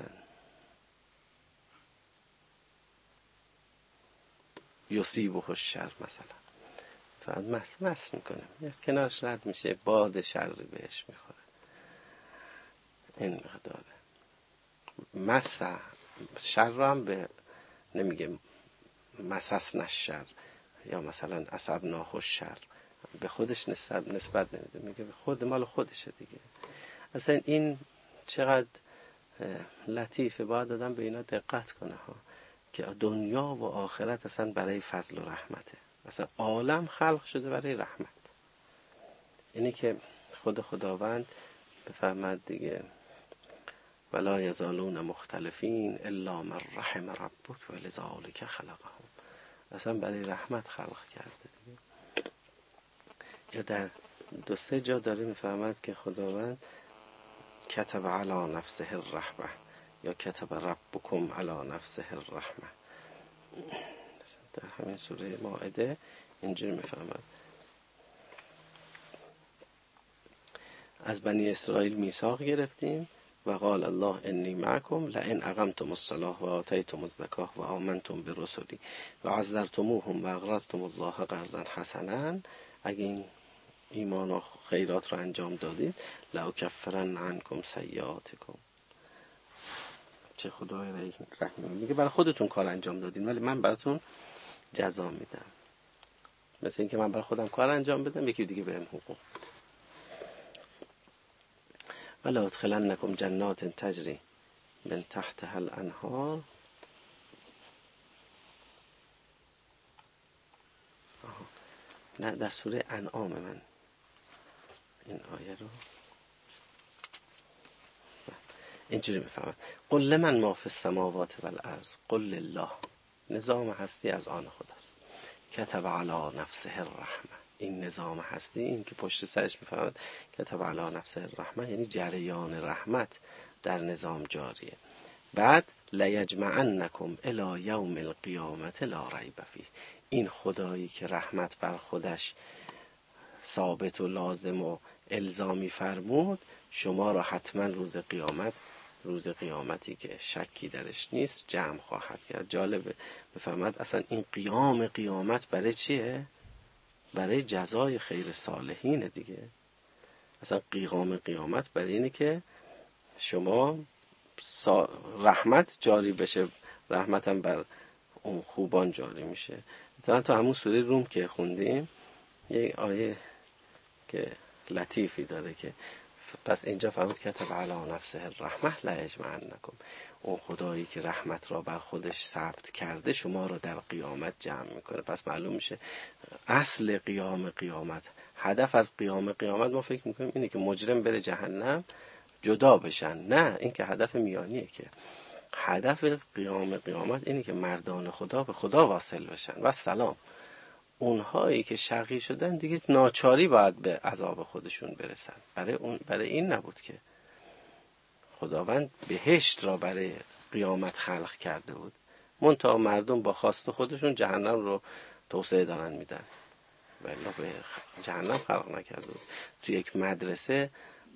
یصیبه الشر، مثلا فقط مس میکنه، از کنارش رد میشه، باد شری بهش میخوره. این مقداره. مس شر را هم به نمیگه مسسن الشر یا مثلا اصبناه الشر، به خودش نسبت نمیده، میگه خود مال خودشه دیگه. اصلا این چقدر لطیفه، باید آدم به اینا دقت کنه ها، که دنیا و آخرت اصلا برای فضل و رحمته. اصلا عالم خلق شده برای رحمت. اینی که خداوند بفهمد دیگه، ولا یزالون مختلفین الا من رحم ربک ولذلک خلقهم، اصلا برای رحمت خلق کرده دیگه. یا در 2-3 جا داره میفهمد که خداوند کتب علی نفسه الرحمه یا کتب ربکم علی نفسه الرحمه. در همین سوره مائده اینجوری میفهمد از بنی اسرائیل میثاق گرفتیم و قال الله انی معکم لئن اقمتم الصلاة و آتیتم الزکاة و آمنتم برسلی و عزرتموهم و اقرضتم الله قرضا حسنا، اگه این ایمان و خیرات رو انجام دادید لأکفرن عنکم سیئاتکم. چه خدای رحیم، میگه برای خودتون کار انجام دادین ولی من براتون جزا میدم. مثل این که من برای خودم کار انجام بدم، یکی دیگه بهم حقوق بده. ولا ادخلنکم جنات تجری من تحتها الانهار. نه، در سوره انعام من این آیه رو اینجوری میفهمم قل لمن ما فی السماوات والارض قل لله، نظام هستی از آن خداست. کتب علی نفسه الرحمه، این نظام هستی، این که پشت سرش میفهمد کتب علی نفسه الرحمه یعنی جریان رحمت در نظام جاریه. بعد لیجمعنکم الی یوم القیامت لا ریب فیه، این خدایی که رحمت بر خودش ثابت و لازم و الزامی فرمود، شما را حتما روز قیامتی که شکی درش نیست جمع خواهد کرد. جالبه بفهمد اصلا این قیامت برای چیه؟ برای جزای خیر صالحین دیگه. اصلا قیامت برای اینه که شما رحمت جاری بشه، رحمتم بر اون خوبان جاری میشه. تو همون سوره روم که خوندیم یک آیه که لطیفی داره که پس اینجا فهمید کتب علی نفسه الرحمه لیجمعنکم، اون خدایی که رحمت را بر خودش ثبت کرده شما را در قیامت جمع میکنه. پس معلوم میشه اصل قیامت، هدف از قیامت ما فکر میکنیم اینه که مجرم بره جهنم جدا بشن، نه، این که هدف میانیه. که هدف قیامت اینه که مردان خدا به خدا واصل بشن و سلام. اونهایی که شقی شدن دیگه ناچاری باید به عذاب خودشون برسن. برای این نبود که خداوند بهشت را برای قیامت خلق کرده بود، منتها مردم با خواست خودشون جهنم رو توسعه دارن میدن، ولی به جهنم خلق نکرده بود. تو یک مدرسه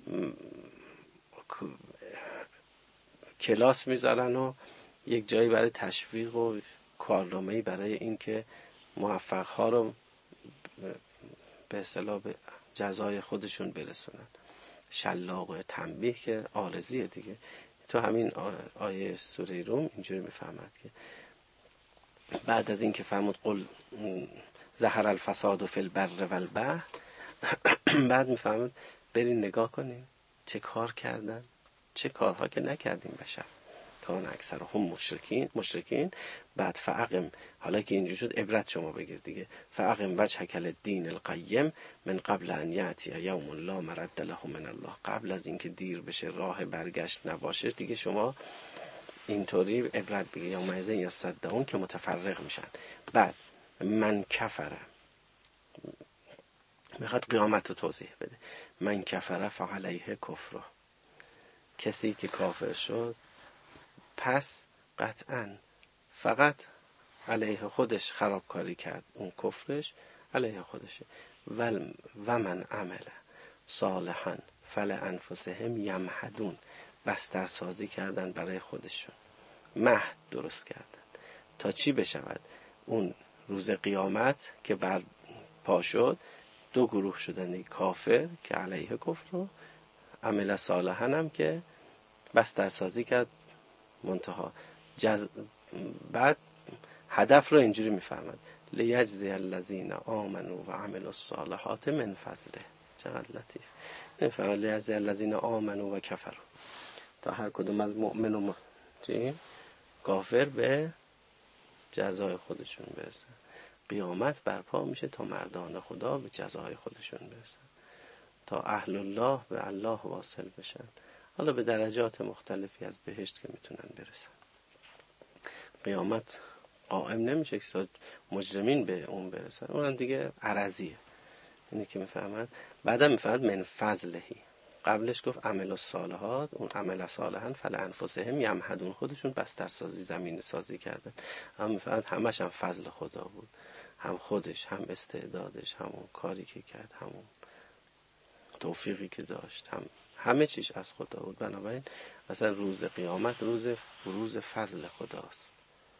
کلاس میذارن و یک جایی برای تشویق و کارنامه‌ای برای این که موفق‌ها رو به اصطلاح به جزای خودشون برسونن. شلاق و تنبیه که عارضیه دیگه. تو همین آیه سوره روم اینجوری میفهمد که بعد از این که فهمد قل ظهر الفساد فی البر والبحر، بعد میفهمد برین نگاه کنین چه کار کردن، چه کارها که نکردیم بشر. کان اکثرهم مشرکین. بعد فاقم، حالا که اینجوری شد عبرت شما بگیر دیگه، فاقم وجهک للدین القیم من قبل ان یاتی یوم لا مرد له من الله، قبل از اینکه دیر بشه راه برگشت نباشه دیگه شما اینطوری عبرت بگیر یا موعظه یا صدعون که متفرق میشن. بعد من کفره میخواد قیامت رو توضیح بده. من کفره فعلیه کفره، کسی که کافر شد پس قطعا فقط علیه خودش خرابکاری کرد، اون کفرش علیه خودشه. و من عمل صالحا فلانفسهم یمهدون، بسترسازی کردن برای خودشون، مهد درست کردن تا چی بشود؟ اون روز قیامت که بر پا شد دو گروه شدن، کافر که علیه کفر و عمل صالحا هم که بسترسازی کرد منتها بعد هدف رو اینجوری میفرماد لیجزی الذین آمنوا و عملوا الصالحات من فضله. چقدر لطیف. نمیفرماد لیجزی الذین آمنوا و کفروا، تا هر کدوم از مؤمن و کافر به جزای خودشون برسن. قیامت برپا میشه تا مردان خدا به جزای خودشون برسن، تا اهل الله به الله واصل بشن، حالا به درجات مختلفی از بهشت که میتونن برسن. قیامت قائم نمیشه که مجرمین به اون برسن، اونم دیگه عرضیه. اینه که میفهمن. بعدم میفهمد من فضلهی. قبلش گفت عمل الصالحات، اون عمل صالحا فلانفسهم یمهدون، خودشون بسترسازی زمین سازی کردن. هم میفهمد همش هم فضل خدا بود، هم خودش، هم استعدادش، همون کاری که کرد، همون توفیقی که داشت، همه چیش از خدا بود. بنابراین مثلا روز قیامت روز فضل خداست.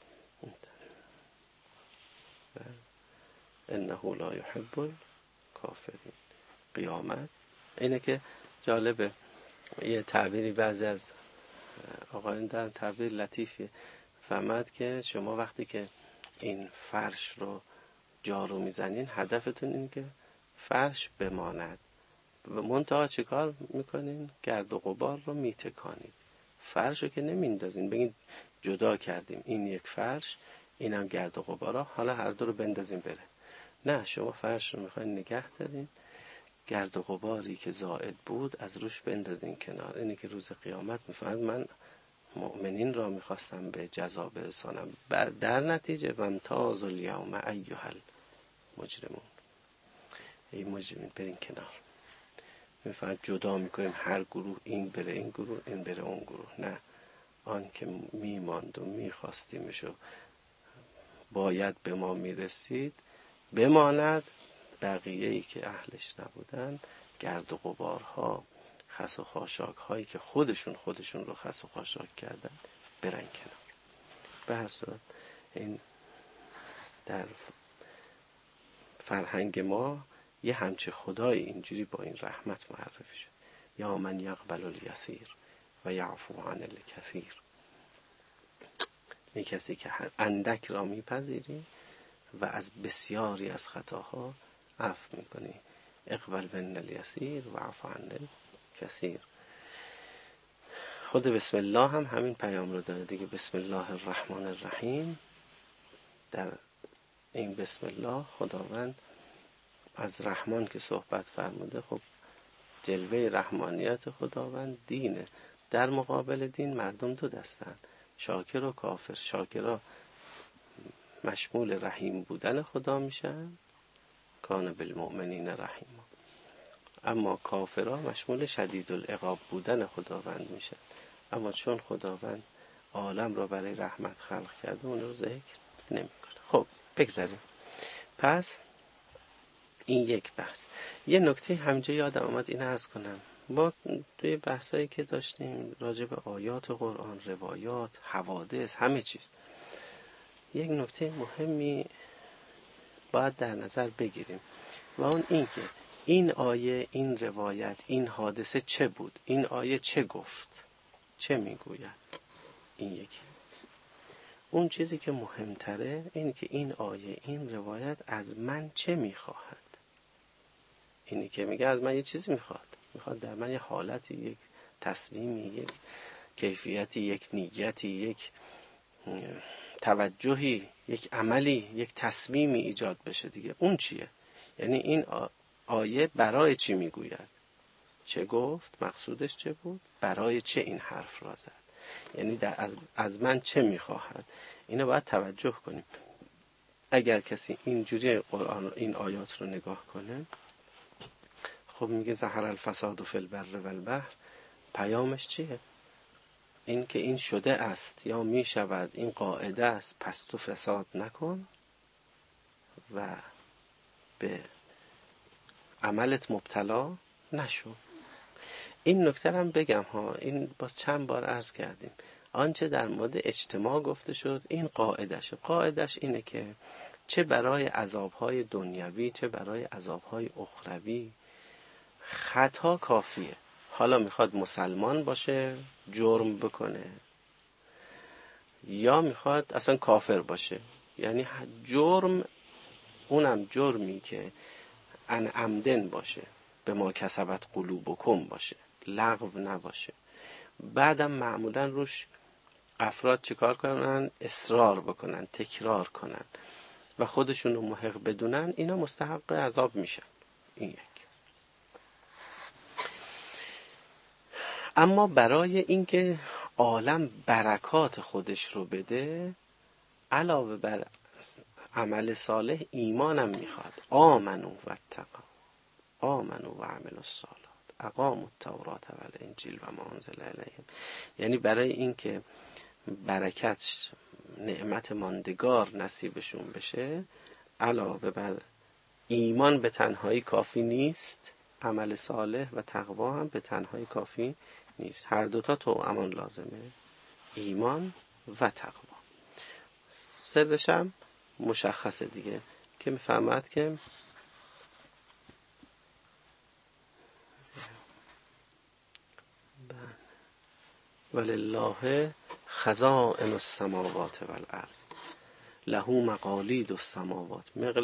انه لا یحب الکافرین. قیامت اینه که جالبه، یه تعبیری بعضی از آقایان در تعبیر لطیفی فهمد که شما وقتی که این فرش رو جارو میزنین هدفتون اینه که فرش بماند، و منتها چه کار میکنین؟ گرد و غبار رو میتکانید. فرش رو که نمیندازین بگین جدا کردیم، این یک فرش، اینم گرد و غبارا، حالا هر دو رو بندازین بره. نه، شما فرش رو میخواین نگه دارین، گرد و غباری که زائد بود از روش بندازین کنار. اینه که روز قیامت میفهمد من مؤمنین را میخواستم به جزا برسانم، در نتیجه وامتاز الیوم ایها المجرمون، ای مجرمین برین کنار. میفهمد جدا میکنیم هر گروه، این بره این گروه، این بره اون گروه. نه، آن که میماند و میخواستیمش و باید به ما میرسید بماند، بقیه‌ای که اهلش نبودن، گرد و غبارها، خس و خاشاک هایی که خودشون رو خس و خاشاک کردن، برن کنار. به هر صورت این در فرهنگ ما یه همچه خدای اینجوری با این رحمت معرفی شد. یا من یقبل الیسیر و یعفو عن الکثیر. این کسی که اندک را میپذیری و از بسیاری از خطاها عفو میکنی. اقبل من الیسیر و عفو عن الکثیر. خود بسم الله هم همین پیام رو داره دیگه. بسم الله الرحمن الرحیم. در این بسم الله خداوند از رحمان که صحبت فرموده، خب جلوه رحمانیت خداوند دینه. در مقابل دین مردم دو دستن، شاکر و کافر. شاکرها مشمول رحیم بودن خدا میشن، کان بالمؤمنین رحیما، اما کافرها مشمول شدید العقاب بودن خداوند میشن. اما چون خداوند عالم را برای رحمت خلق کرده اون رو ذکر نمیکنه. خب بگذاریم. پس این یک بحث. یه نکته همینجا یادم آمد این عرض کنم. ما توی بحثایی که داشتیم راجع به آیات قرآن، روایات، حوادث، همه چیز، یک نکته مهمی باید در نظر بگیریم و اون این که این آیه، این روایت، این حادثه چه بود؟ این آیه چه گفت؟ چه میگوید؟ این یکی. اون چیزی که مهمتره اینه که این آیه، این روایت از من چه میخواهد؟ اینی که میگه از من یه چیزی میخواد در من یه حالتی، یک تصمیمی، یک کیفیتی، یک نیتی، یک توجهی، یک عملی، یک تصمیمی ایجاد بشه دیگه. اون چیه؟ یعنی این آیه برای چی میگوید؟ چه گفت؟ مقصودش چه بود؟ برای چه این حرف را زد؟ یعنی از من چه میخواهد. اینو باید توجه کنیم. اگر کسی اینجوری قرآن این آیات رو نگاه کنه، خب میگه ظهر الفساد فی البر و البحر، پیامش چیه؟ این که این شده است یا میشود، این قاعده است، پس تو فساد نکن و به عملت مبتلا نشو. این نکته هم بگم ها، این باز چند بار عرض کردیم، آنچه در مورد اجتماع گفته شد این قاعدش اینه که چه برای عذابهای دنیوی چه برای عذابهای اخروی خطا کافیه. حالا میخواد مسلمان باشه جرم بکنه یا میخواد اصلا کافر باشه، یعنی جرم، اونم جرمی که ان عمدن باشه، به ما کسبت قلوبکم باشه، لغو نباشه. بعدم معمولا روش افراد چیکار کنن؟ اصرار بکنن، تکرار کنن و خودشون رو محق بدونن، اینا مستحق عذاب میشن. این یک. اما برای اینکه عالم برکات خودش رو بده، علاوه بر عمل صالح ایمانم میخواد. آمنو و اتقوا، آمنو و عملوا الصالحات، اقاموا التوراة و الانجیل و ما انزل الیهم. یعنی برای اینکه برکت، نعمت ماندگار نصیبشون بشه، علاوه بر ایمان به تنهایی کافی نیست، عمل صالح و تقوا هم به تنهایی کافی نیست. هر دوتا توامان لازمه، ایمان و تقوا. سرش هم مشخصه دیگه که میفهمد که ولله خزائن السماوات والارض له مقالید السماوات.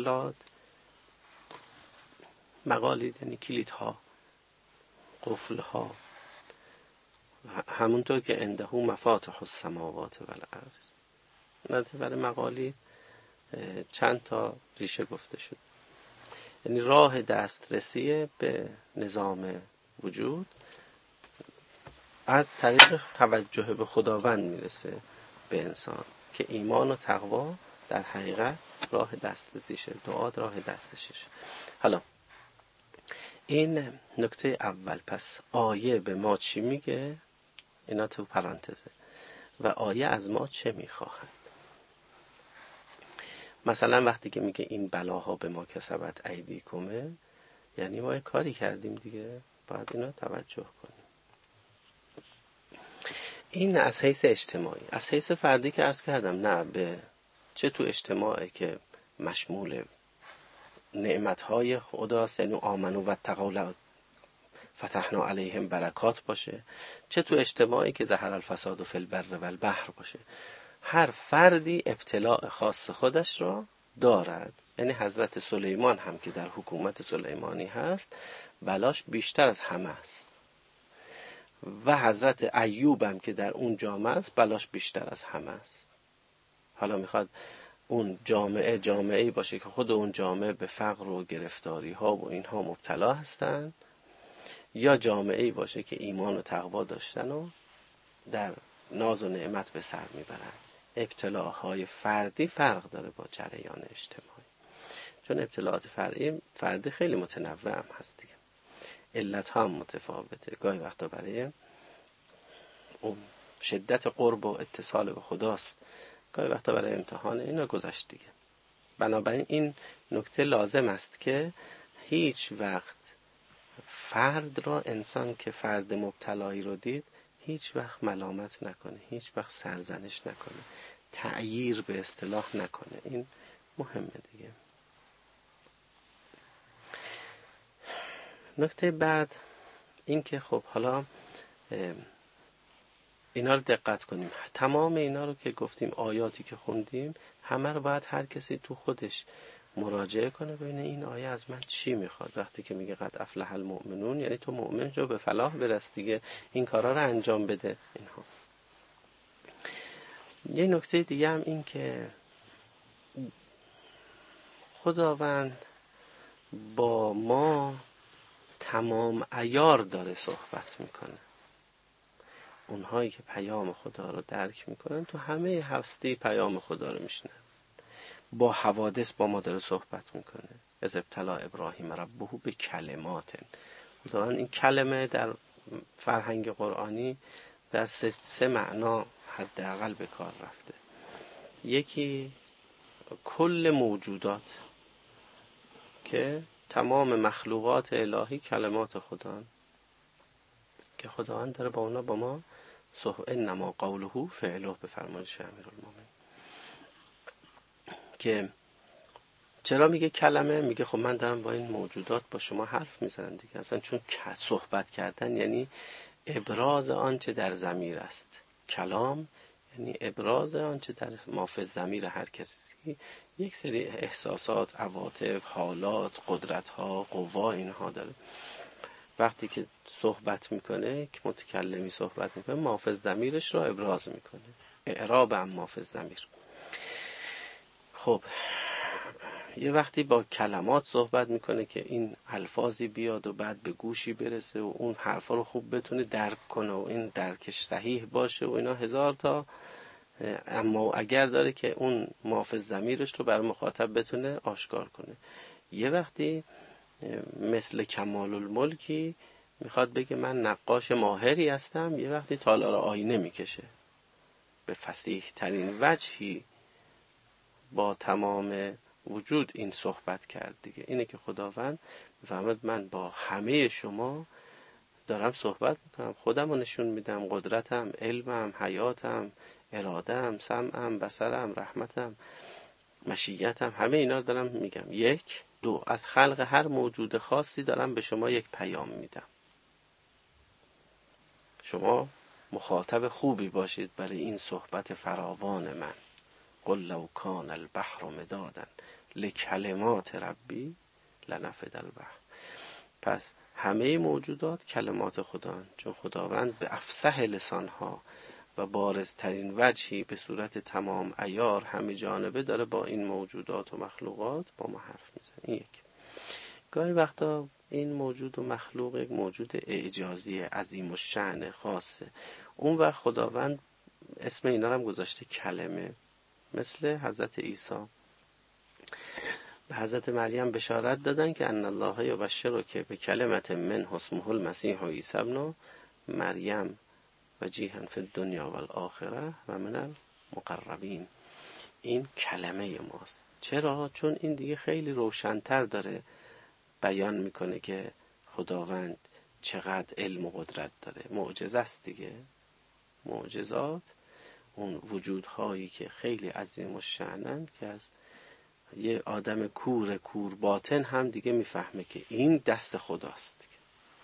مقالید یعنی کلیدها، قفلها، همونطور که عنده مفاتح السماوات والارض. البته برای مقالید چند تا ریشه گفته شد، یعنی راه دسترسی به نظام وجود از طریق توجه به خداوند میرسه به انسان، که ایمان و تقوا در حقیقت راه دسترسیشه، دعا راه دسترسیشه. حالا این نکته اول. پس آیه به ما چی میگه؟ اینا تو پرانتزه. و آیه از ما چه میخواهد؟ مثلا وقتی که میگه این بلاها به ما کسبت ایدیکمه، یعنی ما کاری کردیم دیگه، باید اینا توجه کنیم. این از حیث اجتماعی. از حیث فردی که عرض کردم، نه به چه تو اجتماعی که مشمول نعمتهای خداست، یعنی آمنو و اتقوا فتحنا علیهم برکات باشه، چه تو اجتماعی که ظهر الفساد فی البر و البحر باشه. هر فردی ابتلاء خاص خودش را دارد. یعنی حضرت سلیمان هم که در حکومت سلیمانی هست بلاش بیشتر از همه است، و حضرت ایوب هم که در اون جامعه است بلاش بیشتر از همه است. حالا میخواد اون جامعه‌ای باشه که خود اون جامعه به فقر و گرفتاری ها و اینها مبتلا هستن، یا جامعه‌ای باشه که ایمان و تقوا داشتن و در ناز و نعمت به سر میبرن. ابتلاهای فردی فرق داره با جریان اجتماعی، چون ابتلاعات فردی خیلی متنوع هم هست دیگه، علت ها هم متفاوته. گاهی وقتا برای اون شدت قرب و اتصال به خداست، گاهی وقتا برای امتحان، اینا گذشت دیگه. بنابراین این نکته لازم است که هیچ وقت فرد را، انسان که فرد مبتلایی رو دید، هیچ وقت ملامت نکنه، هیچ وقت سرزنش نکنه، تعییر به اصطلاح نکنه. این مهمه دیگه. نکته بعد این که خب حالا اینا رو دقت کنیم. تمام اینا رو که گفتیم، آیاتی که خوندیم، همه رو باید هر کسی تو خودش مراجعه کنه، ببینه این آیه از من چی میخواد. وقتی که میگه قد افلح المؤمنون، یعنی تو مؤمن شو، به فلاح برس دیگه، این کارا رو انجام بده. اینها. یه نکته دیگه هم این که خداوند با ما تمام عیار داره صحبت میکنه. اونهایی که پیام خدا رو درک میکنن تو همه هستی پیام خدا رو میشنن. با حوادث با ما داره صحبت میکنه. از ابتلا ابراهیم ربه به کلمات. خداوند این کلمه در فرهنگ قرآنی در سه معنا حداقل به کار رفته. یکی کل موجودات که تمام مخلوقات الهی کلمات خدا که خداوند داره با اونا با ما انما قوله فعله به فرمایش امیرالمومنین. که چرا میگه کلمه؟ میگه خب من دارم با این موجودات با شما حرف میزنم دیگه. اصلا چون صحبت کردن یعنی ابراز آنچه در ضمیر است. کلام یعنی ابراز آنچه در مافی ضمیر هر کسی، یک سری احساسات، عواطف، حالات، قدرت‌ها، قوا اینها داره. وقتی که صحبت میکنه، که متکلمی صحبت میکنه، مافی ضمیرش رو ابراز میکنه. اعراب هم مافی ضمیر. خب یه وقتی با کلمات صحبت میکنه که این الفاظی بیاد و بعد به گوشی برسه و اون حرفا رو خوب بتونه درک کنه و این درکش صحیح باشه و اینا هزار تا اما اگر داره که اون مافی ضمیرش رو برای مخاطب بتونه آشکار کنه. یه وقتی مثل کمال الملکی میخواد بگه من نقاش ماهری هستم، یه وقتی تالار آینه میکشه به فصیح ترین وجهی با تمام وجود این صحبت کرد دیگه. اینه که خداوند میفهمد من با همه شما دارم صحبت میکنم، خودم رو نشون میدم، قدرتم، علمم، حیاتم، ارادم، سمعم، بصرم، رحمتم، مشیتم، همه اینا رو دارم میگم. یک، دو، از خلق هر موجود خاصی دارم به شما یک پیام میدم. شما مخاطب خوبی باشید برای این صحبت فراوان من. قل لو کان البحر مدادا لکلمات ربی لنفد البحر. پس همه موجودات کلمات خدا، چون خداوند به افصح لسانها و بارزترین وجهی به صورت تمام عیار همه جانبه داره با این موجودات و مخلوقات با ما حرف میزنه. این یک. گاهی وقتا این موجود و مخلوق یک موجود اعجازی عظیم و شأن خاصه، اون وقت خداوند اسم اینا هم گذاشته کلمه. مثل حضرت عیسی به حضرت مریم بشارت دادن که ان الله یبشرک به کلمت من اسمه المسیح عیسی ابن مریم وجیها فی الدنیا و الاخره و من المقربین. این کلمه ماست. چرا؟ چون این دیگه خیلی روشن‌تر داره بیان میکنه که خداوند چقدر علم و قدرت داره. معجزه است دیگه. معجزات اون وجودهایی که خیلی عظیم و شأنن که از یه آدم کور باطن هم دیگه میفهمه که این دست خداست دیگه.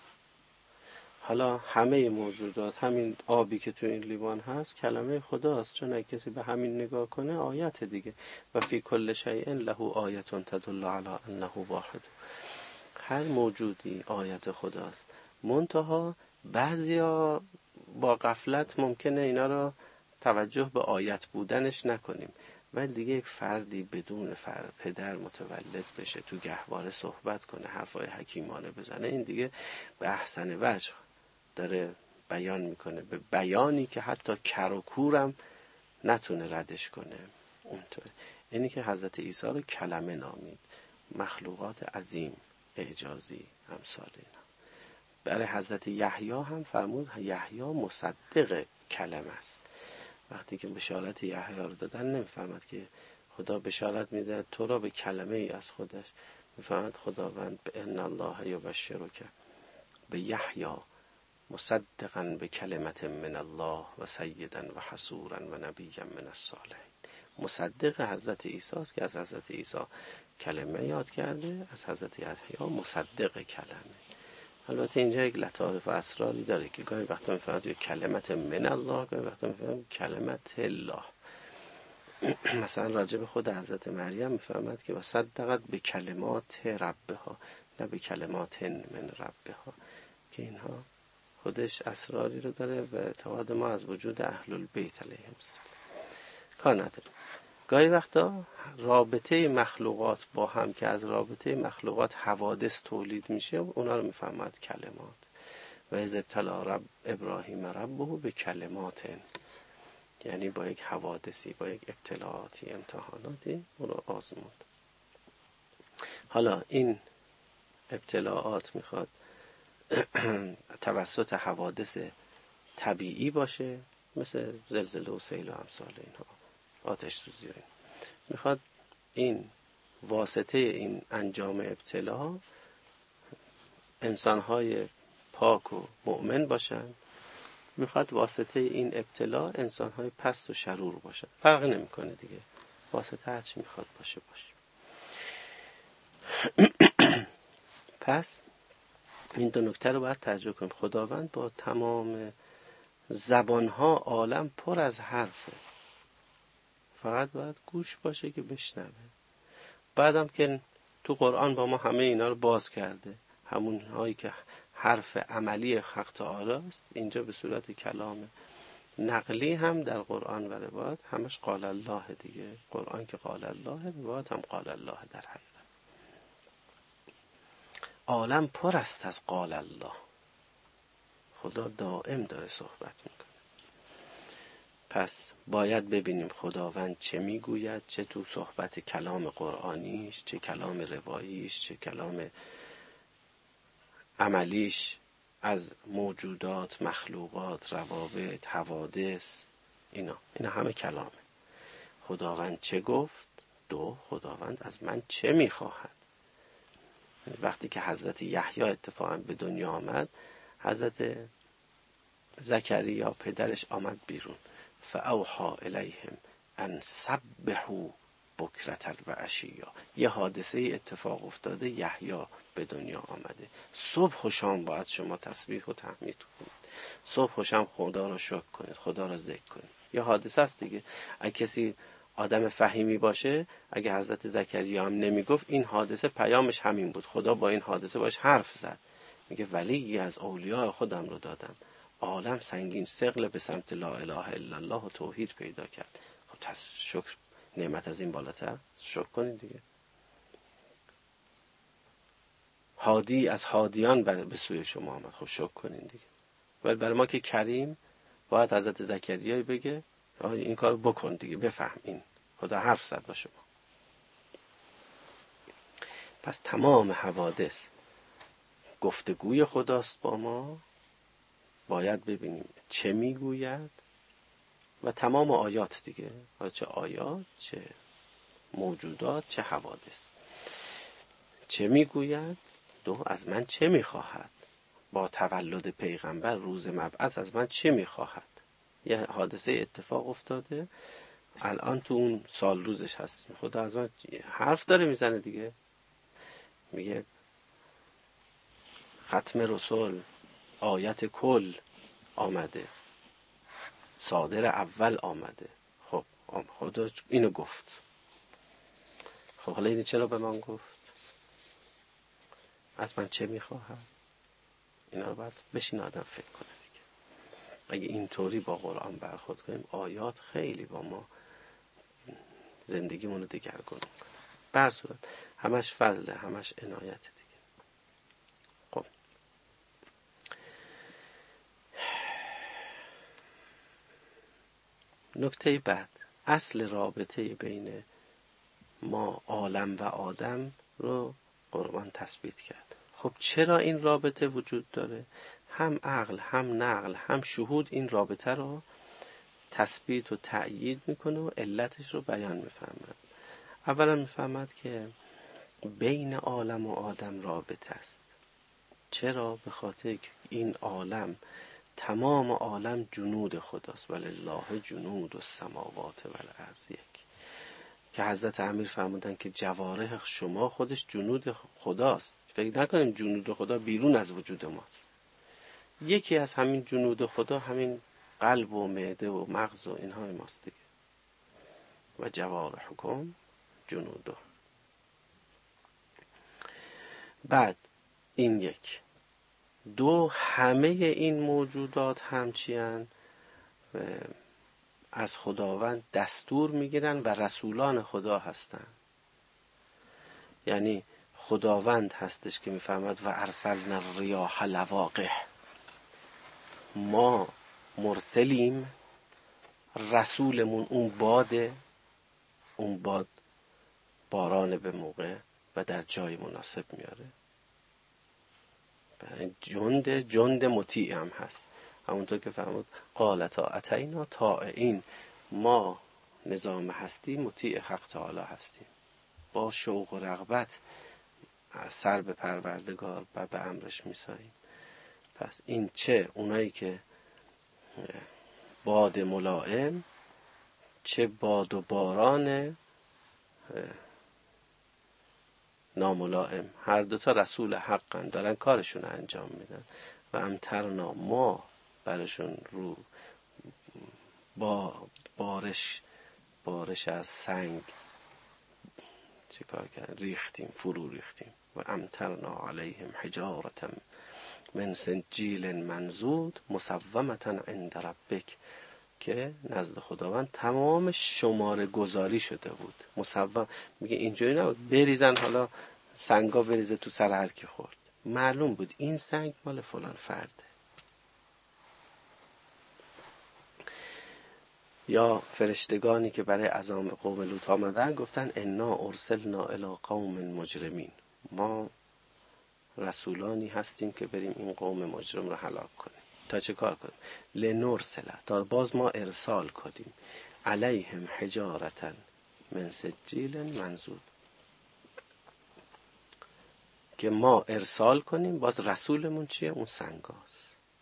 حالا همه موجودات، همین آبی که تو این لیوان هست کلمه خداست، چون اگه کسی به همین نگاه کنه آیت دیگه. و فی کل شیء له آیه تدل علی انه واحد. هر موجودی آیت خداست. منتها بعضیا با غفلت ممکنه اینا رو توجه به آیت بودنش نکنیم، ولی دیگه یک فردی بدون پدر متولد بشه، تو گهواره صحبت کنه، حرفای حکیمانه بزنه، این دیگه به احسن وجه داره بیان میکنه، به بیانی که حتی کر و کورم نتونه ردش کنه. اونطور اینی که حضرت عیسی رو کلمه نامید. مخلوقات عظیم، اعجازی، امثال اینا. برای حضرت یحیی هم فرمود یحیی مصدق کلمه است. وقتی که بشارت یحیی رو دادن نمیفهمد که خدا بشارت میده تو را به کلمه ای از خودش، میفهمد خداوند به ان الله یبشرک به یحیی مصدقا به کلمت من الله و سیدا و حصورا و نبیا من الصالحین. مصدق حضرت عیسی است که از حضرت عیسی کلمه یاد کرده، از حضرت یحیی مصدق کلمه. البته اینجا یک لطافت و اسراری داره که گاهی وقتا میفهمد یک کلمت من الله، گاهی وقتا میفهمد کلمت الله. مثلا راجع به خود حضرت مریم میفهمد که صدقت به کلمات ربها نه به کلمات من ربها، که اینها خودش اسراری رو داره و اعتقاد ما از وجود اهل البیت علیهم السلام کار نداره. گاهی وقتا رابطه مخلوقات با هم که از رابطه مخلوقات حوادث تولید میشه، اونا رو میفهمد کلمات. و اذ ابتلی ابراهیم ربه به کلمات، یعنی با یک حوادثی، با یک ابتلاعاتی، امتحاناتی او را آزمود. حالا این ابتلاعات میخواد توسط حوادث طبیعی باشه، مثل زلزله و سیل و امثال اینها، آتش سوزی و این. میخواد این واسطه این انجام ابتلا انسانهای پاک و مؤمن باشن، میخواد واسطه این ابتلا انسانهای پست و شرور باشن. فرقی نمیکنه دیگه، واسطه هرچی میخواد باشه. پس این دو نکته رو باید ترجمه کنیم. خداوند با تمام زبانها عالم پر از حرفه، فقط باید گوش باشه که بشنوه. بعدم که تو قرآن با ما همه اینا رو باز کرده، همون هایی که حرف عملی حق تعالی است، اینجا به صورت کلام نقلی هم در قرآن و روایت همش قال الله دیگه. قرآن که قال الله، روایت هم قال الله. در حقیقت عالم پر است از قال الله. خدا دائم داره صحبت میکنه. پس باید ببینیم خداوند چه میگوید، چه تو صحبت کلام قرآنیش، چه کلام رواییش، چه کلام عملیش از موجودات، مخلوقات، روابط، حوادث. اینا همه کلامه. خداوند چه گفت؟ دو، خداوند از من چه میخواهد؟ وقتی که حضرت یحیی اتفاقا به دنیا آمد، حضرت زکریا پدرش آمد بیرون، فاوحی الیهم ان سبحوا بکرة و عشیا. یه حادثه اتفاق افتاده، یحیی به دنیا آمده. صبح و شام باید شما تسبیح و تحمید کنید، صبح و شام خدا را شکر کنید، خدا را ذکر کنید. یه حادثه است دیگه. اگه کسی آدم فهیمی باشه، اگه حضرت زکریا هم نمیگفت، این حادثه پیامش همین بود. خدا با این حادثه باش حرف زد. میگه ولی از اولیاء خودم رو دادم، عالم سنگین ثقل به سمت لا اله الا الله و توحید پیدا کرد. خب شکر، نعمت از این بالاتر شکر کنید دیگه. هادی از هادیان به سوی شما آمد، خب شکر کنید دیگه. ولی برای ما که کریم، باید حضرت زکریا بگه این کار بکن دیگه، بفهم این خدا حرف زد با شما. پس تمام حوادث گفتگوی خداست با ما، باید ببینیم چه میگوید. و تمام آیات دیگه، چه آیات، چه موجودات، چه حوادث. چه میگوید؟ دو، از من چه میخواهد؟ با تولد پیغمبر روز مبعث از من چه میخواهد؟ یه حادثه اتفاق افتاده، الان تو اون سال روزش هست، خدا از من حرف داره میزنه دیگه. میگه ختم رسول، آیت کل آمده، صادر اول آمده. خب خدا اینو گفت. خب حالا اینو چرا به من گفت؟ از من چه میخواهد؟ اینا رو باید بشین آدم فکر کنه دیگه. اگه اینطوری با قرآن برخورد کنیم، آیات خیلی با ما زندگیمونو دگرگون میکنه. بر صورت همش فضله، همش عنایت دیگه. خب نکته بعد، اصل رابطه بین ما عالم و آدم رو قرآن تثبیت کرد. خب چرا این رابطه وجود داره؟ هم عقل، هم نقل، هم شهود این رابطه رو تثبیت و تأیید میکنه و علتش رو بیان میفهمد. اولا میفهمد که بین عالم و آدم رابطه است. چرا؟ به خاطر که این عالم، تمام عالم جنود خداست، ولله جنود السماوات والارض. یک که حضرت امیر فرمودن که جوارح شما خودش جنود خداست. فکر نکنیم جنود خدا بیرون از وجود ماست. یکی از همین جنود خدا همین قلب و معده و مغز و اینها ماست دیگه. و جوارحکم جنوده. بعد این یک. دو، همه این موجودات همچین از خداوند دستور میگیرن و رسولان خدا هستن. یعنی خداوند هستش که میفهمد و ارسلنا الریاح لواقح. ما مرسلیم، رسولمون اون باده، اون باد باران به موقع و در جای مناسب میاره. برای جند مطیع هم هست، همونطور که فرمود قالت اتینا طائعین، ما نظام هستی مطیع حق تعالی هستیم، با شوق و رغبت سر به پروردگار و به امرش میساییم. پس این چه اونایی که باد ملائم، چه باد و باران ناملائم، هر دوتا رسول حقن، دارن کارشون انجام میدن. و امطرنا، ما برشون رو با بارش از سنگ چه کار کرد؟ فرو ریختیم. و امطرنا علیهم حجارة من سجیل منضود مسومة عند ربک، که نزد خداوند تمام شماره گذاری شده بود. مسوم میگه اینجوری نبود بریزن حالا سنگا بریزه تو سر هر کی خورد، معلوم بود این سنگ مال فلان فرده. یا فرشتگانی که برای عذاب قوم لوط آمدن گفتن انا ارسلنا الی قوم مجرمین، ما رسولانی هستیم که بریم این قوم مجرم رو هلاک کنیم. تا چه کار کنیم؟ لنرسل، تا باز ما ارسال کنیم، علیهم حجارة من سجیل منضود، که ما ارسال کنیم. باز رسولمون چیه؟ اون سنگاست.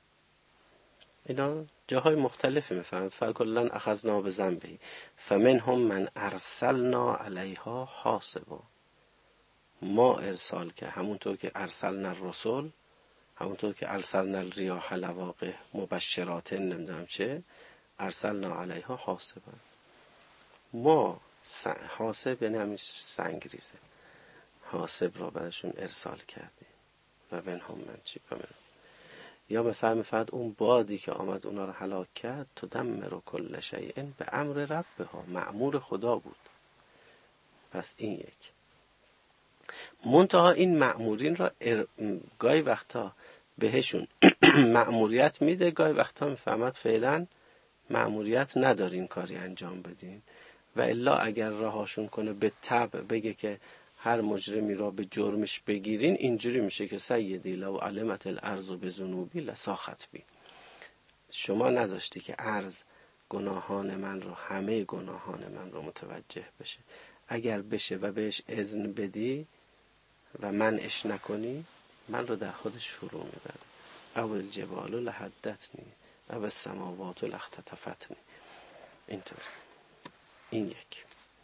اینا جاهای مختلفی میفهمد. فکلن اخذنا بذنبه فمنهم من ارسلنا علیها حاصبا، ما ارسال که همونطور که ارسلنا الرسل، همونطور که ارسلنا الریاح لواقح مبشرات نمیدونم چه، ارسلنا علیها حاصبا، ما حاصب یعنی همین سنگریزه، حاصب را برشون ارسال کردیم. و منهم من چی بمن. یا مثلا میفرد اون بادی که آمد اونا رو هلاک کرد، تدمر کل شیء به امر ربها، مأمور خدا بود. پس این یک. منتها این مأمورین را گاهی وقتا بهشون مأموریت میده، گاهی وقتا میفهمد فعلا مأموریت ندارین کاری انجام بدین، و الا اگر رهاشون کنه به تبع بگه که هر مجرمی را به جرمش بگیرین، اینجوری میشه که سیدی لو علمت الارض بذنوبی لساخت بی، شما نذاشتی که ارض گناهان من رو، همه گناهان من رو متوجه بشه، اگر بشه و بهش اذن بدی و منعش نکنی، من رو در خودش فرو میبره. او الجبال لحدتنی او السماوات لاختطفتنی. اینطور. این یک.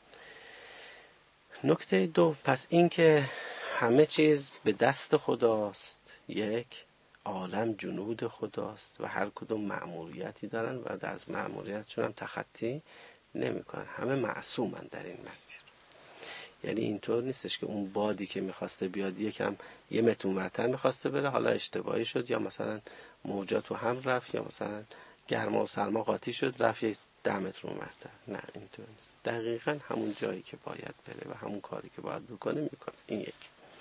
نکته دو، پس این که همه چیز به دست خداست، یک، عالم جنود خداست و هر کدوم مأموریتی دارن و از مأموریتشون هم تخطی نمی کنن، همه معصومن در این مسیر. یعنی اینطور نیستش که اون بادی که میخواسته بیاد یکم یه متر ورتر میخواسته بره، حالا اشتباهی شد، یا مثلا موجات رو هم رفت، یا مثلا گرما و سرما قاطی شد رفت یه 10 متر اونورتر. نه، اینطور نیست، دقیقاً همون جایی که باید بره و همون کاری که باید بکنه میکنه. این یک.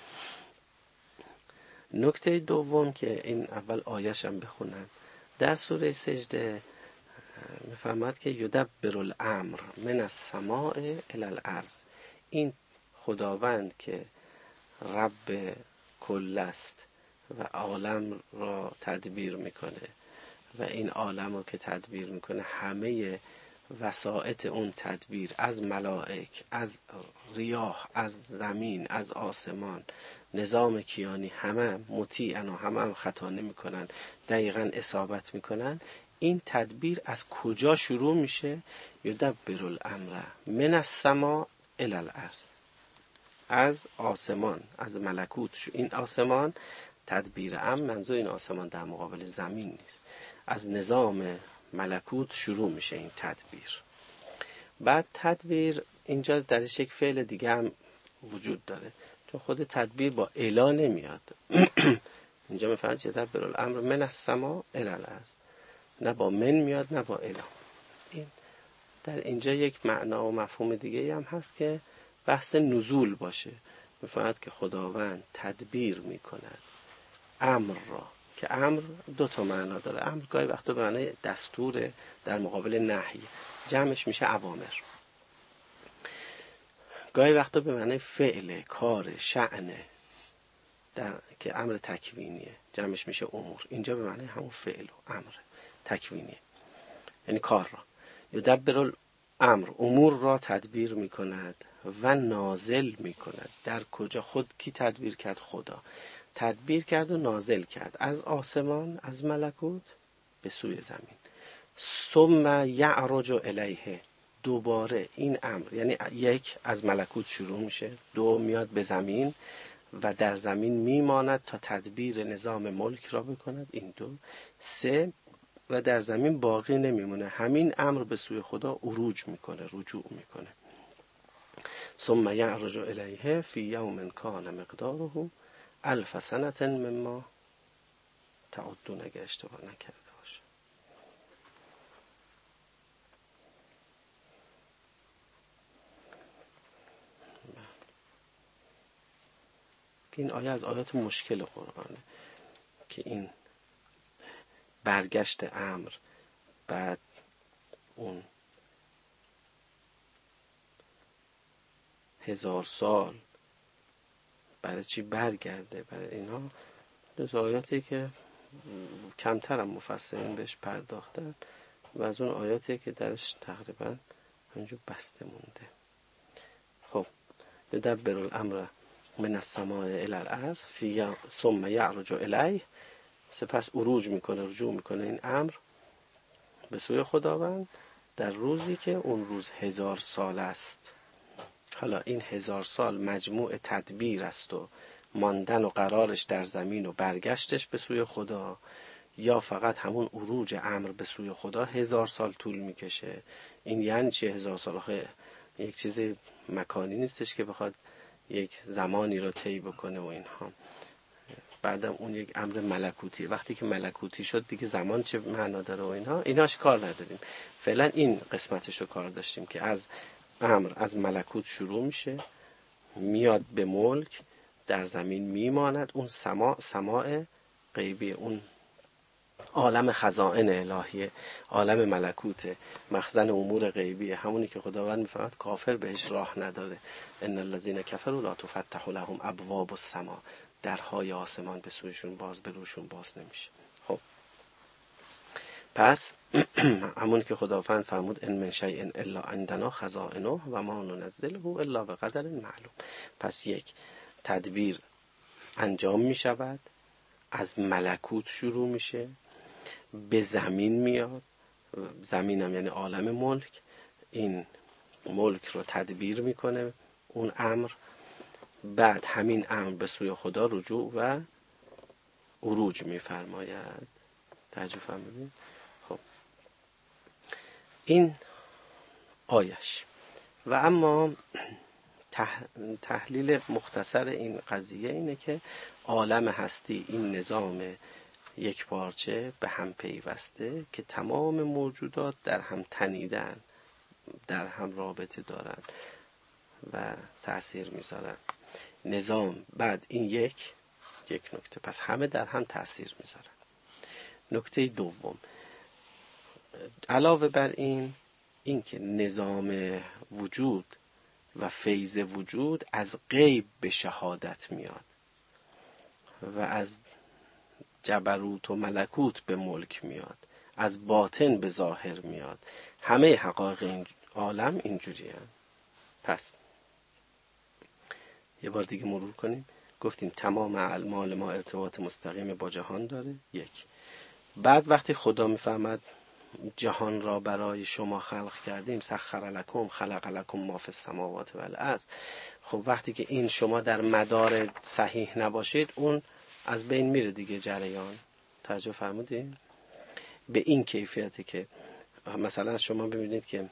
نکته دوم که این اول آیش هم بخونم، در سوره سجده میفهمد که یدبر الامر من السماء الی الارض، این خداوند که رب کل است و عالم را تدبیر میکنه و این عالم رو که تدبیر میکنه همه وسائط اون تدبیر، از ملائک، از ریاح، از زمین، از آسمان، نظام کیانی، همه مطیعن و همه هم خطا نمیکنن، دقیقاً اصابت میکنن. این تدبیر از کجا شروع میشه؟ یدبر الامر من السماء الی الارض، از آسمان، از ملکوت. این آسمان تدبیر منظور این آسمان در مقابل زمین نیست، از نظام ملکوت شروع میشه این تدبیر. بعد تدبیر اینجا درش یک فعل دیگه هم وجود داره، چون خود تدبیر با الا نمیاد. اینجا میفرماید یدبر الامر من السماء الی الارض، نه با من میاد نه با الا. این در اینجا یک معنا و مفهوم دیگه هم هست که بحث نزول باشه. میفرماید که خداوند تدبیر میکند امر را که امر دو تا معنا داره. امر گاهی وقتا به معنی دستور در مقابل نهی، جمعش میشه اوامر. گاهی وقتا به معنی فعل، کار، شأن، که امر تکوینیه، جمعش میشه امور. اینجا به معنی همون فعل و امر تکوینیه، یعنی کار را. یدبر الامر، امور را تدبیر میکند و نازل میکند. در کجا؟ خود کی تدبیر کرد؟ خدا تدبیر کرد و نازل کرد از آسمان، از ملکوت به سوی زمین. ثم یعرج الیه، دوباره این امر، یعنی یک از ملکوت شروع میشه، دو میاد به زمین و در زمین میماند تا تدبیر نظام ملک را بکند، این دو. سه و در زمین باقی نمیمونه، همین امر به سوی خدا عروج میکنه، رجوع میکنه. ثم یعرج الیه فی یوم کان مقداره 1000 سنة مما تعدون، اگه اشتباه نکرده باشه. این آیه از آیات مشکل قرآنه که این برگشت امر، بعد اون 1000 سال برای چی برگرده، برای اینا از آیاتی که کمتر هم مفسرین بهش پرداختن و از اون آیاتی که درش تقریبا همینجور بسته مونده. خب یدبر الامر من السماء الی الارض ثم یعرج الیه، سپس عروج میکنه، رجوع میکنه این امر به سوی خداوند در روزی که اون روز 1000 سال است. حالا این 1000 سال مجموع تدبیر است و ماندن و قرارش در زمین و برگشتش به سوی خدا، یا فقط همون عروج امر به سوی خدا 1000 سال طول میکشه. این یعنی چه 1000 سال؟ آخه یک چیز مکانی نیستش که بخواد یک زمانی رو طی بکنه و اینها. بعدم اون یک امر ملکوتی، وقتی که ملکوتی شد دیگه زمان چه معنا داره و اینها، ایناش کار نداریم. فعلا این قسمتش رو کار داشتیم که از امر از ملکوت شروع میشه، میاد به ملک، در زمین میماند. اون سماع غیبی، اون عالم خزائن الهیه، عالم ملکوت، مخزن امور غیبیه، همونی که خداوند میفهمد کافر بهش راه نداره. ان الذين كفروا لا تفتح لهم ابواب السماء، درهای آسمان به سویشون به روشون باز نمیشه. خب پس همون که خداوند فرمود ان من شیء الا عندنا خزائنه و ما ننزله الا بقدر معلوم. پس یک تدبیر انجام می شود، از ملکوت شروع میشه، به زمین میاد، زمینم یعنی عالم ملک، این ملک رو تدبیر میکنه اون امر، بعد همین امر به سوی خدا رجوع و عروج میفرماید. توجه فرمودید؟ خب این آیش. و اما تحلیل مختصر این قضیه اینه که عالم هستی این نظام یک پارچه به هم پیوسته که تمام موجودات در هم تنیدن، در هم رابطه دارن و تأثیر میذارن. نظام بعد این یک نکته، پس همه در هم تأثیر میذارن. نکته دوم، علاوه بر این که نظام وجود و فیض وجود از غیب به شهادت میاد و از جبروت و ملکوت به ملک میاد، از باطن به ظاهر میاد. همه حقایق این عالم اینجوری هست. پس یه بار دیگه مرور کنیم. گفتیم تمام اعمال ما ارتباط مستقیم با جهان داره، یک. بعد وقتی خدا میفهمد جهان را برای شما خلق کردیم، سخر لکم خلق لکم ما فی السماوات و الارض. خب وقتی که این شما در مدار صحیح نباشید، اون از بین میره دیگه، جریان. توجه فرمودید؟ به این کیفیتی که مثلا شما ببینید که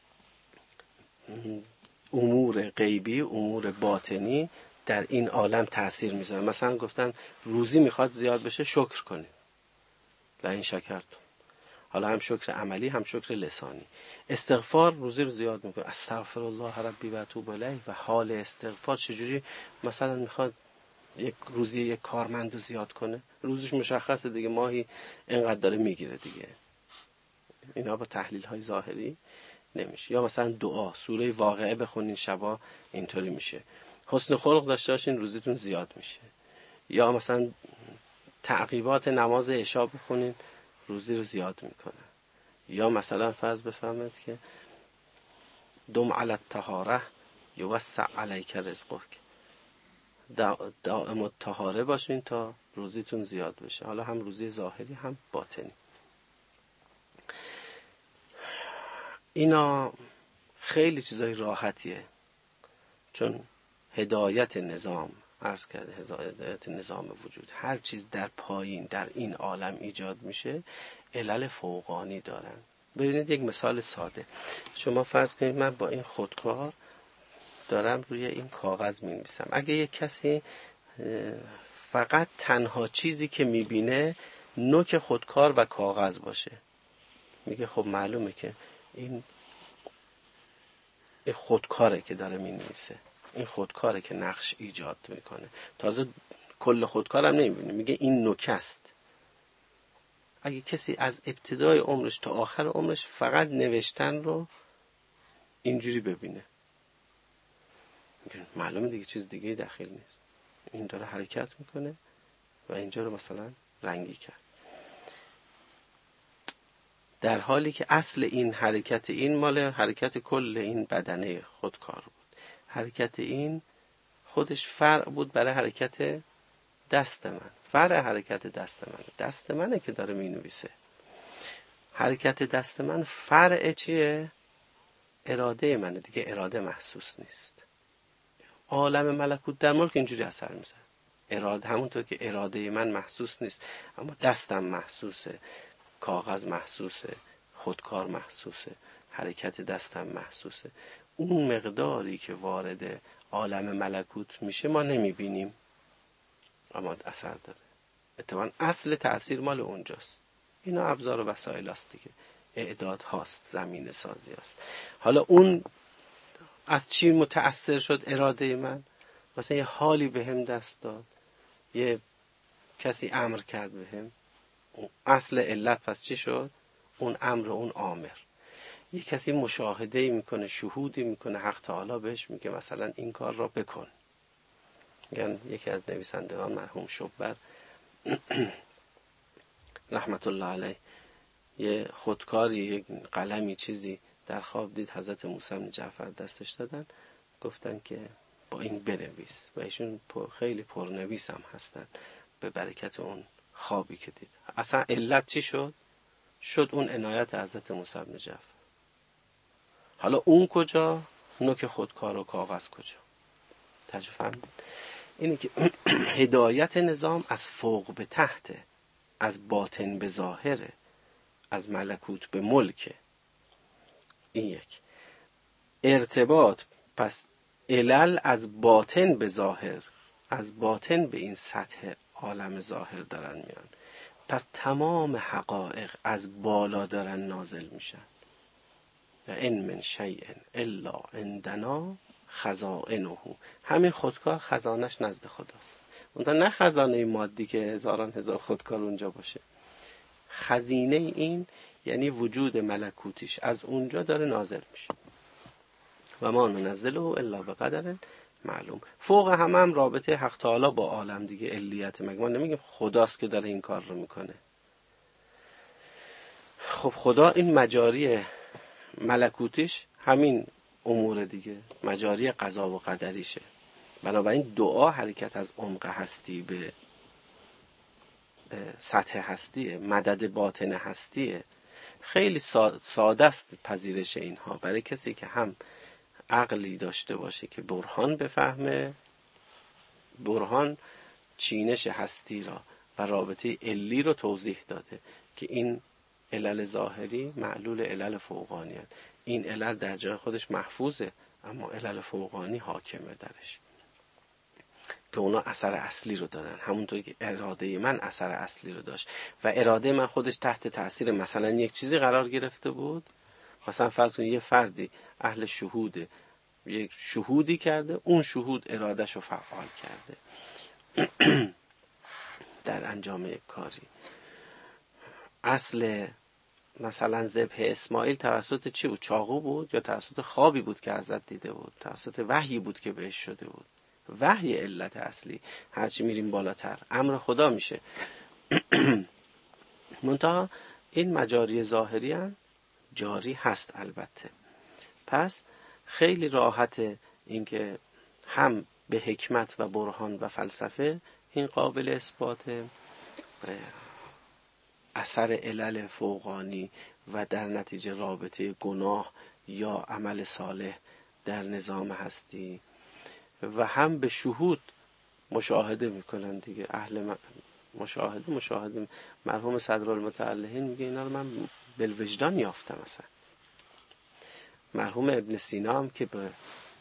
امور غیبی، امور باطنی در این عالم تأثیر میذاره. مثلا گفتن روزی میخواد زیاد بشه، شکر کنید، لئن شکرتم. حالا هم شکر عملی هم شکر لسانی. استغفار روزی رو زیاد میکنه، استغفر الله ربی و اتوب الیه. و حال استغفار چجوری؟ مثلا میخواد یک روزی یک کارمند رو زیاد کنه، روزش مشخصه دیگه، ماهی اینقدر داره میگیره دیگه. اینا با تحلیل های ظاهری نمیشه. یا مثلا دعا، سوره واقعه بخونین شبا، اینطوری میشه. حسن خلق داشته باشین، روزیتون زیاد میشه. یا مثلا تعقیبات نماز عشا بخونین، روزی رو زیاد میکنه. یا مثلا فرض بفهمید که دم علی الطهاره یوسع علیک رزقک، دائم الطهاره باشین تا روزیتون زیاد بشه، حالا هم روزی ظاهری هم باطنی. اینا خیلی چیزای راحتیه، چون هدایت نظام، عرض کرده هدایت نظام وجود، هر چیز در پایین در این عالم ایجاد میشه علل فوقانی دارن. ببینید یک مثال ساده، شما فرض کنید من با این خودکار دارم روی این کاغذ می‌نویسم. اگه یک کسی فقط تنها چیزی که میبینه نوک خودکار و کاغذ باشه، میگه خب معلومه که این خودکاره که داره مینویسه، این خودکاره که نقش ایجاد میکنه، تازه کل خودکارم نمیبینه، میگه این نوک است. اگه کسی از ابتدای عمرش تا آخر عمرش فقط نوشتن رو اینجوری ببینه، میگه معلومه دیگه چیز دیگه داخل نیست، این داره حرکت میکنه و اینجا رو مثلا رنگی کرد، در حالی که اصل این حرکت این مال حرکت کل این بدنه خودکار بود. حرکت این خودش فرع بود برای حرکت دست من، فرع حرکت دست منه که داره می نویسه. حرکت دست من فرع چیه؟ اراده منه دیگه، اراده محسوس نیست. عالم ملکوت در ملک اینجوری اثر میزنه، اراده همونطور که اراده من محسوس نیست اما دستم محسوسه، کاغذ محسوسه، خودکار محسوسه، حرکت دستم محسوسه. اون مقداری که وارد عالم ملکوت میشه ما نمیبینیم اما اثر داره. اتفاقا اصل تأثیر مال اونجاست. اینا ابزار و وسایل است دیگه، اعداد هاست، زمین سازی هاست. حالا اون از چی متأثر شد اراده من؟ مثلا یه حالی به هم دست داد، یه کسی امر کرد به هم، اصل علت پس چی شد؟ اون امر، اون آمر. یه کسی مشاهده میکنه، شهودی میکنه، حق تعالی بهش میگه مثلا این کار را بکن. میگن یکی از نویسندگان مرحوم شبر رحمت الله علیه یه خودکاری، یک قلمی چیزی در خواب دید، حضرت موسی بن جعفر دستش دادن، گفتن که با این بنویس و ایشون خیلی پرنویس هم هستن به برکت اون خوابی که دید. اصلا علت چی شد؟ شد اون عنایت حضرت موسی بن جعفر. حالا اون کجا؟ نوک خودکار و کاغذ کجا؟ ترجمه فهمیدین؟ اینه که هدایت نظام از فوق به تحته، از باطن به ظاهره، از ملکوت به ملکه. این یک ارتباط. پس علل از باطن به ظاهر، از باطن به این سطح عالم ظاهر دارن میان. پس تمام حقایق از بالا دارن نازل میشن. و ان من شیء الا عندنا خزائنه. همین خودکار خزانش نزد خداست. اون نه خزانه مادی که هزاران هزار خودکار اونجا باشه. خزینه این یعنی وجود ملکوتیش از اونجا داره نازل میشه. و ما ننزله الا بقدر معلوم. فوق هم رابطه حق تعالی با عالم دیگه، علیت. مگه ما نمیگیم خداست که داره این کار رو میکنه؟ خب خدا این مجاری ملکوتیش همین امور دیگه، مجاری قضا و قدریشه. بنابراین دعا حرکت از عمق هستی به سطح هستیه، مدد باطن هستیه. خیلی ساده است پذیرش اینها برای کسی که هم عقلی داشته باشه که برهان بفهمه. برهان چینش هستی را و رابطه علی رو توضیح داده که این علل ظاهری معلول علل فوقانی هست. این علل در جای خودش محفوظه اما علل فوقانی حاکمه درش که اونا اثر اصلی رو دارن، همونطور که اراده من اثر اصلی رو داشت و اراده من خودش تحت تأثیر مثلا یک چیزی قرار گرفته بود. مثلا فرض کنید یه فردی اهل شهوده، یک شهودی کرده، اون شهود ارادهشو فعال کرده. در انجام یک کاری. اصل مثلا ذبح اسماعیل توسط چی بود؟ چاقو بود یا توسط خوابی بود که حضرت دیده بود؟ توسط وحی بود که بهش شده بود. وحی علت اصلی، هرچی میریم بالاتر امر خدا میشه. منتها این مجاری ظاهری هم جاری هست البته. پس خیلی راحته اینکه هم به حکمت و برهان و فلسفه این قابل اثبات اثر علل فوقانی و در نتیجه رابطه گناه یا عمل صالح در نظام هستی، و هم به شهود مشاهده میکنن دیگه. اهل مشاهده مرحوم صدرالمتعلهین میگه اینا رو من بالوجدان یافتم. مثلا مرحوم ابن سینا هم که به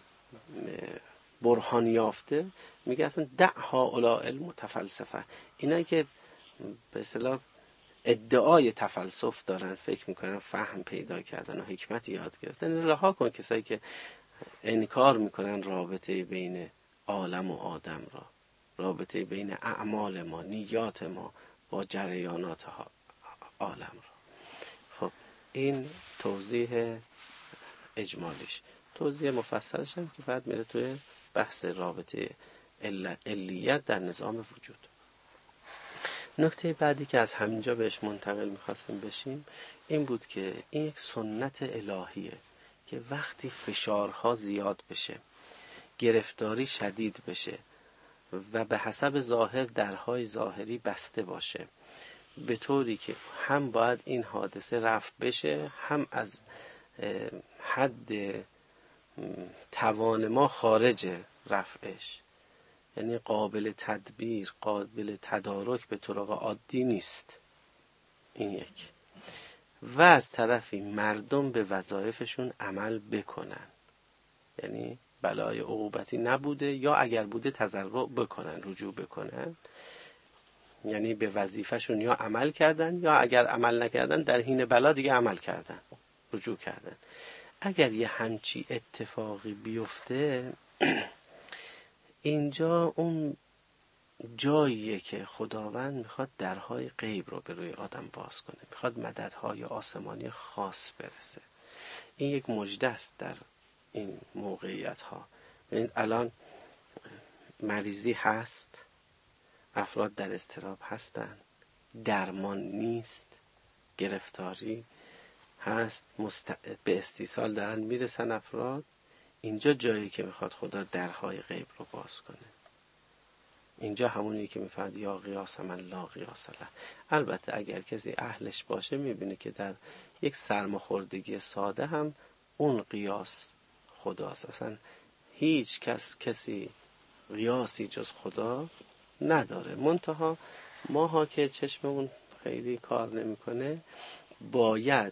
برهان یافته میگه اصلا دع هؤلاء المتفلسفه، اینایی که به اصطلاح ادعای تفلسف دارن، فکر میکنن فهم پیدا کردن و حکمت یاد گرفتن، رها کن کسایی که انکار میکنن رابطه بین عالم و آدم را، رابطه بین اعمال ما، نیات ما با جریانات عالم را. خب این توضیح اجمالیش. توضیح مفصلش هم که بعد میره توی بحث رابطه علیت در نظام وجود. نکته بعدی که از همینجا بهش منتقل میخواستیم بشیم این بود که این یک سنت الهیه که وقتی فشارها زیاد بشه، گرفتاری شدید بشه و به حسب ظاهر درهای ظاهری بسته باشه، به طوری که هم باید این حادثه رفع بشه، هم از حد توان ما خارج رفعش، یعنی قابل تدبیر، قابل تدارک به طرق عادی نیست. این یک. و از طرفی مردم به وظایفشون عمل بکنن، یعنی بلای عقوبتی نبوده، یا اگر بوده تضرع بکنن، رجوع بکنن، یعنی به وظیفهشون یا عمل کردن یا اگر عمل نکردن در حین بلا دیگه عمل کردن، رجوع کردن. اگر یه همچی اتفاقی بیفته اینجا اون جاییه که خداوند میخواد درهای غیب رو به روی آدم باز کنه، میخواد مددهای آسمانی خاص برسه. این یک مژده است در این موقعیت ها. ببینید الان مریضی هست، افراد در اضطراب هستن، درمان نیست، گرفتاری هست، به استیصال دارن میرسن افراد. اینجا جایی که میخواد خدا درهای غیب رو باز کنه. اینجا همونی که میفهمد یا قیاس من لا قیاس له. البته اگر کسی اهلش باشه میبینه که در یک سرماخوردگی ساده هم اون قیاس خداست. اصلا هیچ کسی قیاسی جز خدا نداره. منتها ماها که چشممون خیلی کار نمیکنه باید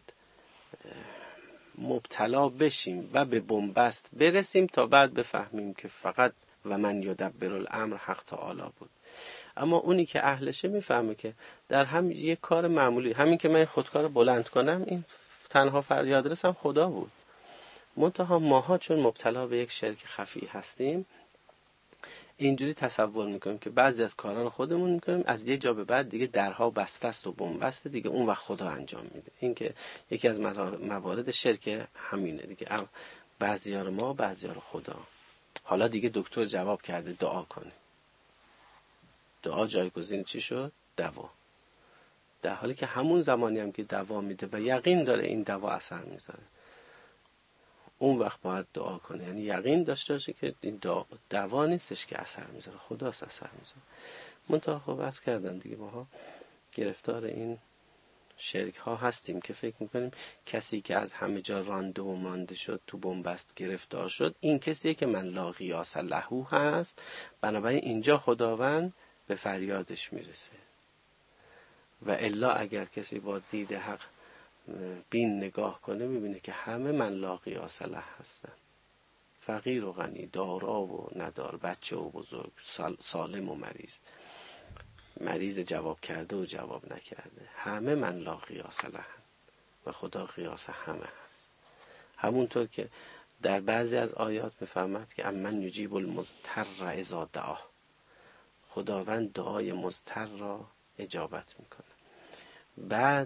مبتلا بشیم و به بنبست برسیم تا بعد بفهمیم که فقط و من یدبر الامر حق تعالی بود. اما اونی که اهلشه میفهمه که در هم یک کار معمولی، همین که من خودکار بلند کنم، این تنها فریاد رسم خدا بود. منتها ماها چون مبتلا به یک شرک خفی هستیم اینجوری تصور میکنیم که بعضی از کارا رو خودمون میکنیم، از یه جا به بعد دیگه درها بسته است و بنبسته دیگه، اون وقت خدا انجام میده. این که یکی از موارد شرک همینه دیگه، بعضی‌ها رو ما، بعضی‌ها رو خدا. حالا دیگه دکتر جواب کرده دعا کنه، دعا جایگزین چی شد؟ دوا. در حالی که همون زمانی هم که دوا میده و یقین داره این دوا اثر میذاره، اون وقت باید دعا کنه، یعنی یقین داشته باشه که این دوا نیستش که اثر میذاره، خداست اثر میذاره. منتها خب بس کردم دیگه، ماها گرفتار این شرک ها هستیم که فکر میکنیم کسی که از همه جا رانده و مانده شد، تو بنبست گرفتار شد، این کسیه که من لا قیاس له هست، بنابراین اینجا خداوند به فریادش میرسه. و الا اگر کسی با دید حق بین نگاه کنه میبینه که همه من لا قیاس له هستن، فقیر و غنی، دارا و ندار، بچه و بزرگ، سالم و مریض، مریض جواب کرده و جواب نکرده، همه من لا قیاس له و خدا قیاس همه هست. همونطور که در بعضی از آیات میفهمد که امن یجیب المضطر اذا دعاه، خداوند دعای مضطر را اجابت میکنه. بعد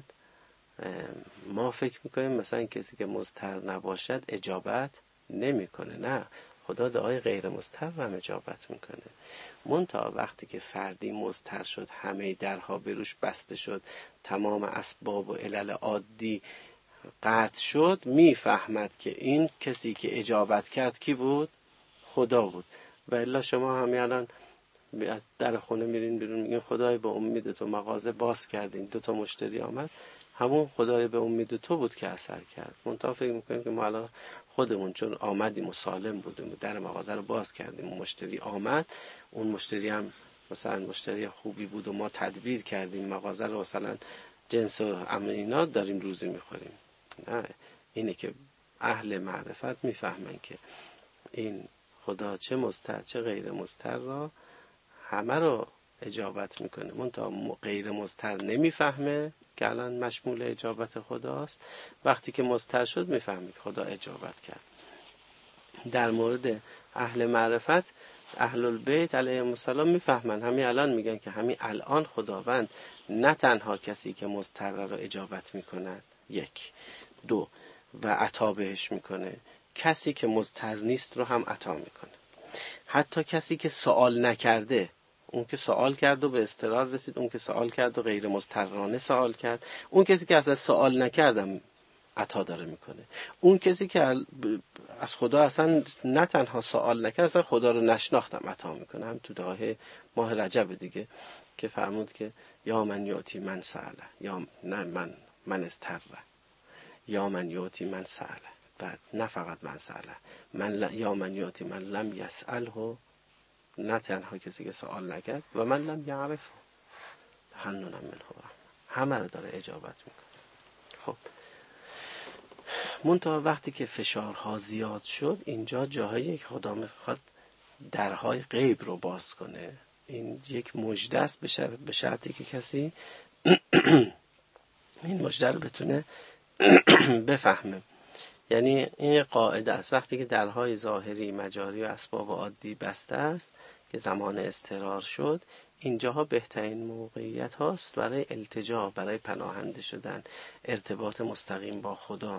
ما فکر میکنیم مثلا کسی که مضطر نباشد اجابت نمیکنه. نه، خدا دعای غیر مضطر هم اجابت میکنه. منتها وقتی که فردی مضطر شد، همه درها بروش بسته شد، تمام اسباب و علل عادی قطع شد، میفهمد که این کسی که اجابت کرد کی بود؟ خدا بود. و الا شما همین الان از در خونه میرین بیرون میگین خدای به امید تو مغازه باز کردین، 2 مشتری آمد، همون خدای به امید تو بود که اثر کرد. منتها فکر میکنیم که ما الان خودمون چون آمدیم و سالم بودیم در مغازه رو باز کردیم و مشتری آمد، اون مشتری هم مثلا مشتری خوبی بود و ما تدبیر کردیم مغازه رو مثلا جنس و اینا داریم روزی میخوریم. نه، اینه که اهل معرفت میفهمن که این خدا چه مضطر چه غیر مضطر را همه رو اجابت میکنه. منتها غیر مضطر نمیفهمه که الان مشمول اجابت خداست. وقتی که مضطر شد میفهمه که خدا اجابت کرد. در مورد اهل معرفت، اهل البیت علیهم السلام میفهمن. همین الان میگن که همین الان خداوند نه تنها کسی که مضطر رو اجابت میکند، 1، 2 و عطا بهش میکنه، کسی که مضطر نیست رو هم عطا میکنه. حتی کسی که سوال نکرده، اون که سوال کرد و به اضطرار رسید، اون که سوال کرد و غیر مضطرانه سوال کرد، اون کسی که اصلا سوال نکردم عطا داره میکنه. اون کسی که از خدا اصلا نه تنها سوال نکرد، اصلا خدا رو نشناختم عطا میکنه. هم تو دعای ماه رجب دیگه که فرمود که یا من یاتی من سأله، یا نه من استره، یا من یاتی من سأله. بعد نه فقط من سأله، یا من یاتی من لم یسأله، نه تنها کسی که سوال نکرد، و من لم یعرفه تحننا منه رحمه، همه رو داره اجابت میکنه. خب منتها وقتی که فشارها زیاد شد، اینجا جاهایی که خدا میخواد درهای غیب رو باز کنه. این یک مژده است، به شرطی که کسی این مژده رو بتونه بفهمه. یعنی این قاعده است، وقتی که درهای ظاهری مجاری و اسباب عادی بسته است که زمان اضطرار شد، اینجاها بهترین موقعیت هاست برای التجا، برای پناهنده شدن، ارتباط مستقیم با خدا،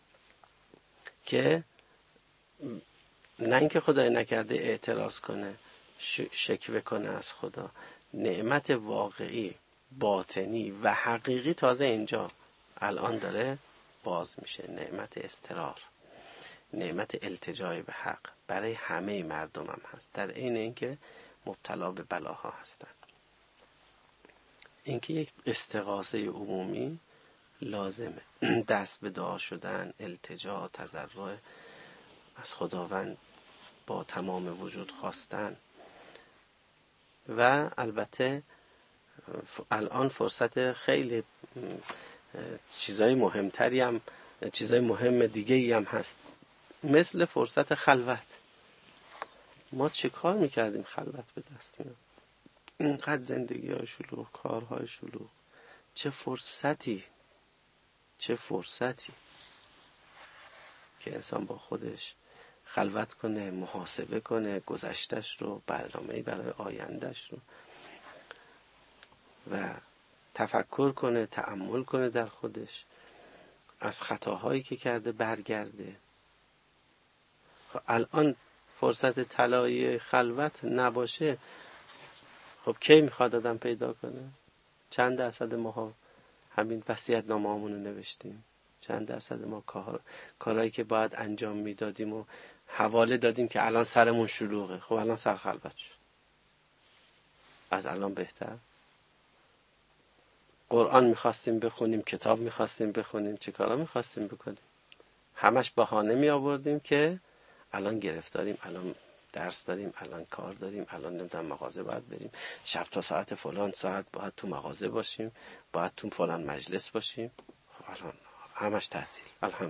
که نه اینکه خدای نکرده اعتراض کنه، شکوه کنه از خدا. نعمت واقعی، باطنی و حقیقی تازه اینجا الان داره باز میشه. نعمت استقرار، نعمت التجای به حق برای همه مردم هم هست، در عین اینکه مبتلا به بلاها هستن. اینکه یک استغاثه عمومی لازمه، دست به دعا شدن، التجا، تضرع از خداوند با تمام وجود خواستن. و البته الان فرصت خیلی چیزای مهمتری هم، چیزای مهم دیگه‌ای هم هست، مثل فرصت خلوت. ما چه کار میکردیم خلوت به دست میاد؟ اینقدر زندگی‌های شلوغ، کارهای شلوغ، چه فرصتی که انسان با خودش خلوت کنه، محاسبه کنه گذشتش رو، برنامه‌ای برای آیندهش رو، و تفکر کنه، تأمل کنه در خودش، از خطاهایی که کرده برگرده. خب الان فرصت طلایی خلوت نباشه، خب کی میخواد آدم پیدا کنه؟ چند درصد ماها همین وصیت‌نامه‌مون رو نوشتیم؟ چند درصد ما کارهایی که باید انجام میدادیم و حواله دادیم که الان سرمون شلوغه؟ خب الان سر خلوت شد، از الان بهتر. قرآن میخواستیم بخونیم، کتاب میخواستیم بخونیم، چه کارا میخواستیم بکنیم؟ همش بهانه می آوردیم که الان گرفتاریم، الان درس داریم، الان کار داریم، الان نمیدونم مغازه باید بریم، شب تا ساعت فلان ساعت باید تو مغازه باشیم، باید تو فلان مجلس باشیم. خب الان همش تعطیل.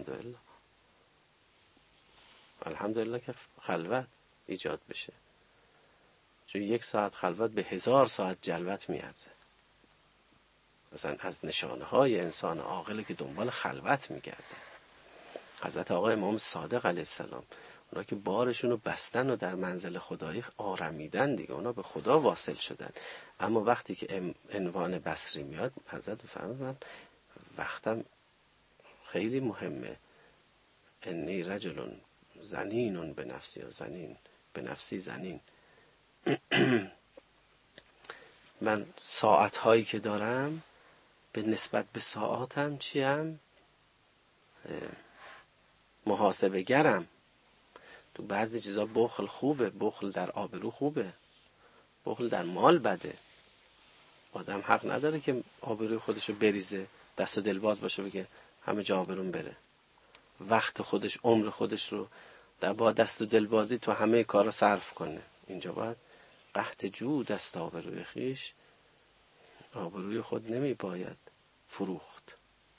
الحمدلله که خلوت ایجاد بشه، چون 1 ساعت خلوت به 1000 ساعت جلوت میارزه. مثلا از نشانه های انسان عاقلی که دنبال خلوت میگرده. حضرت آقا امام صادق علیه السلام اونا که بارشون رو بستن و در منزل خدایی آرمیدن دیگه، اونا به خدا واصل شدن. اما وقتی که عنوان بصری میاد، حضرت بفرمودن وقتم خیلی مهمه، انی رجل زنین به نفسی یا زنین به نفسی زنین. من ساعت هایی که دارم به نسبت به ساعاتم چیم؟ محاسبه گرم. تو بعضی چیزا بخل خوبه، بخل در آبرو خوبه، بخل در مال بده. آدم حق نداره که آبروی خودشو بریزه، دست و دلباز باشه بگه همه جا آبروم بره. وقت خودش، عمر خودش رو با دست و دلبازی تو همه کارا صرف کنه. اینجا باید قحط جو دست آبروی خیش، آبروی خود نمی باید فروخت.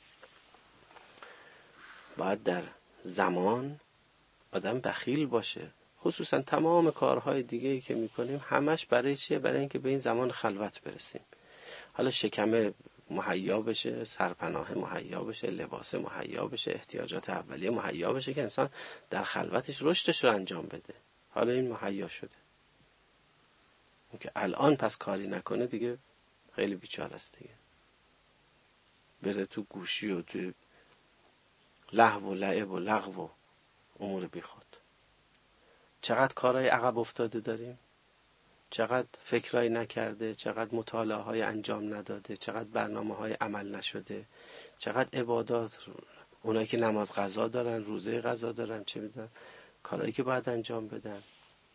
باید در زمان آدم بخیل باشه. خصوصا تمام کارهای دیگه‌ای که میکنیم همش برای چیه؟ برای اینکه به این زمان خلوت برسیم. حالا شکم مهیا بشه، سرپناه مهیا بشه، لباس مهیا بشه، احتیاجات اولیه مهیا بشه که انسان در خلوتش رشدش رو انجام بده. حالا این مهیا شده، اون که الان پس کاری نکنه دیگه خیلی بیچاره است دیگه. بره تو گوشی و تو لهو و لعب و لغو و امور بیخود. چقدر کارهای عقب افتاده داریم، چقدر فکرای نکرده، چقدر مطالعه های انجام نداده، چقدر برنامه های عمل نشده، چقدر عبادات، اونایی که نماز قضا دارن، روزه قضا دارن، چه میدونن کارهایی که باید انجام بدن.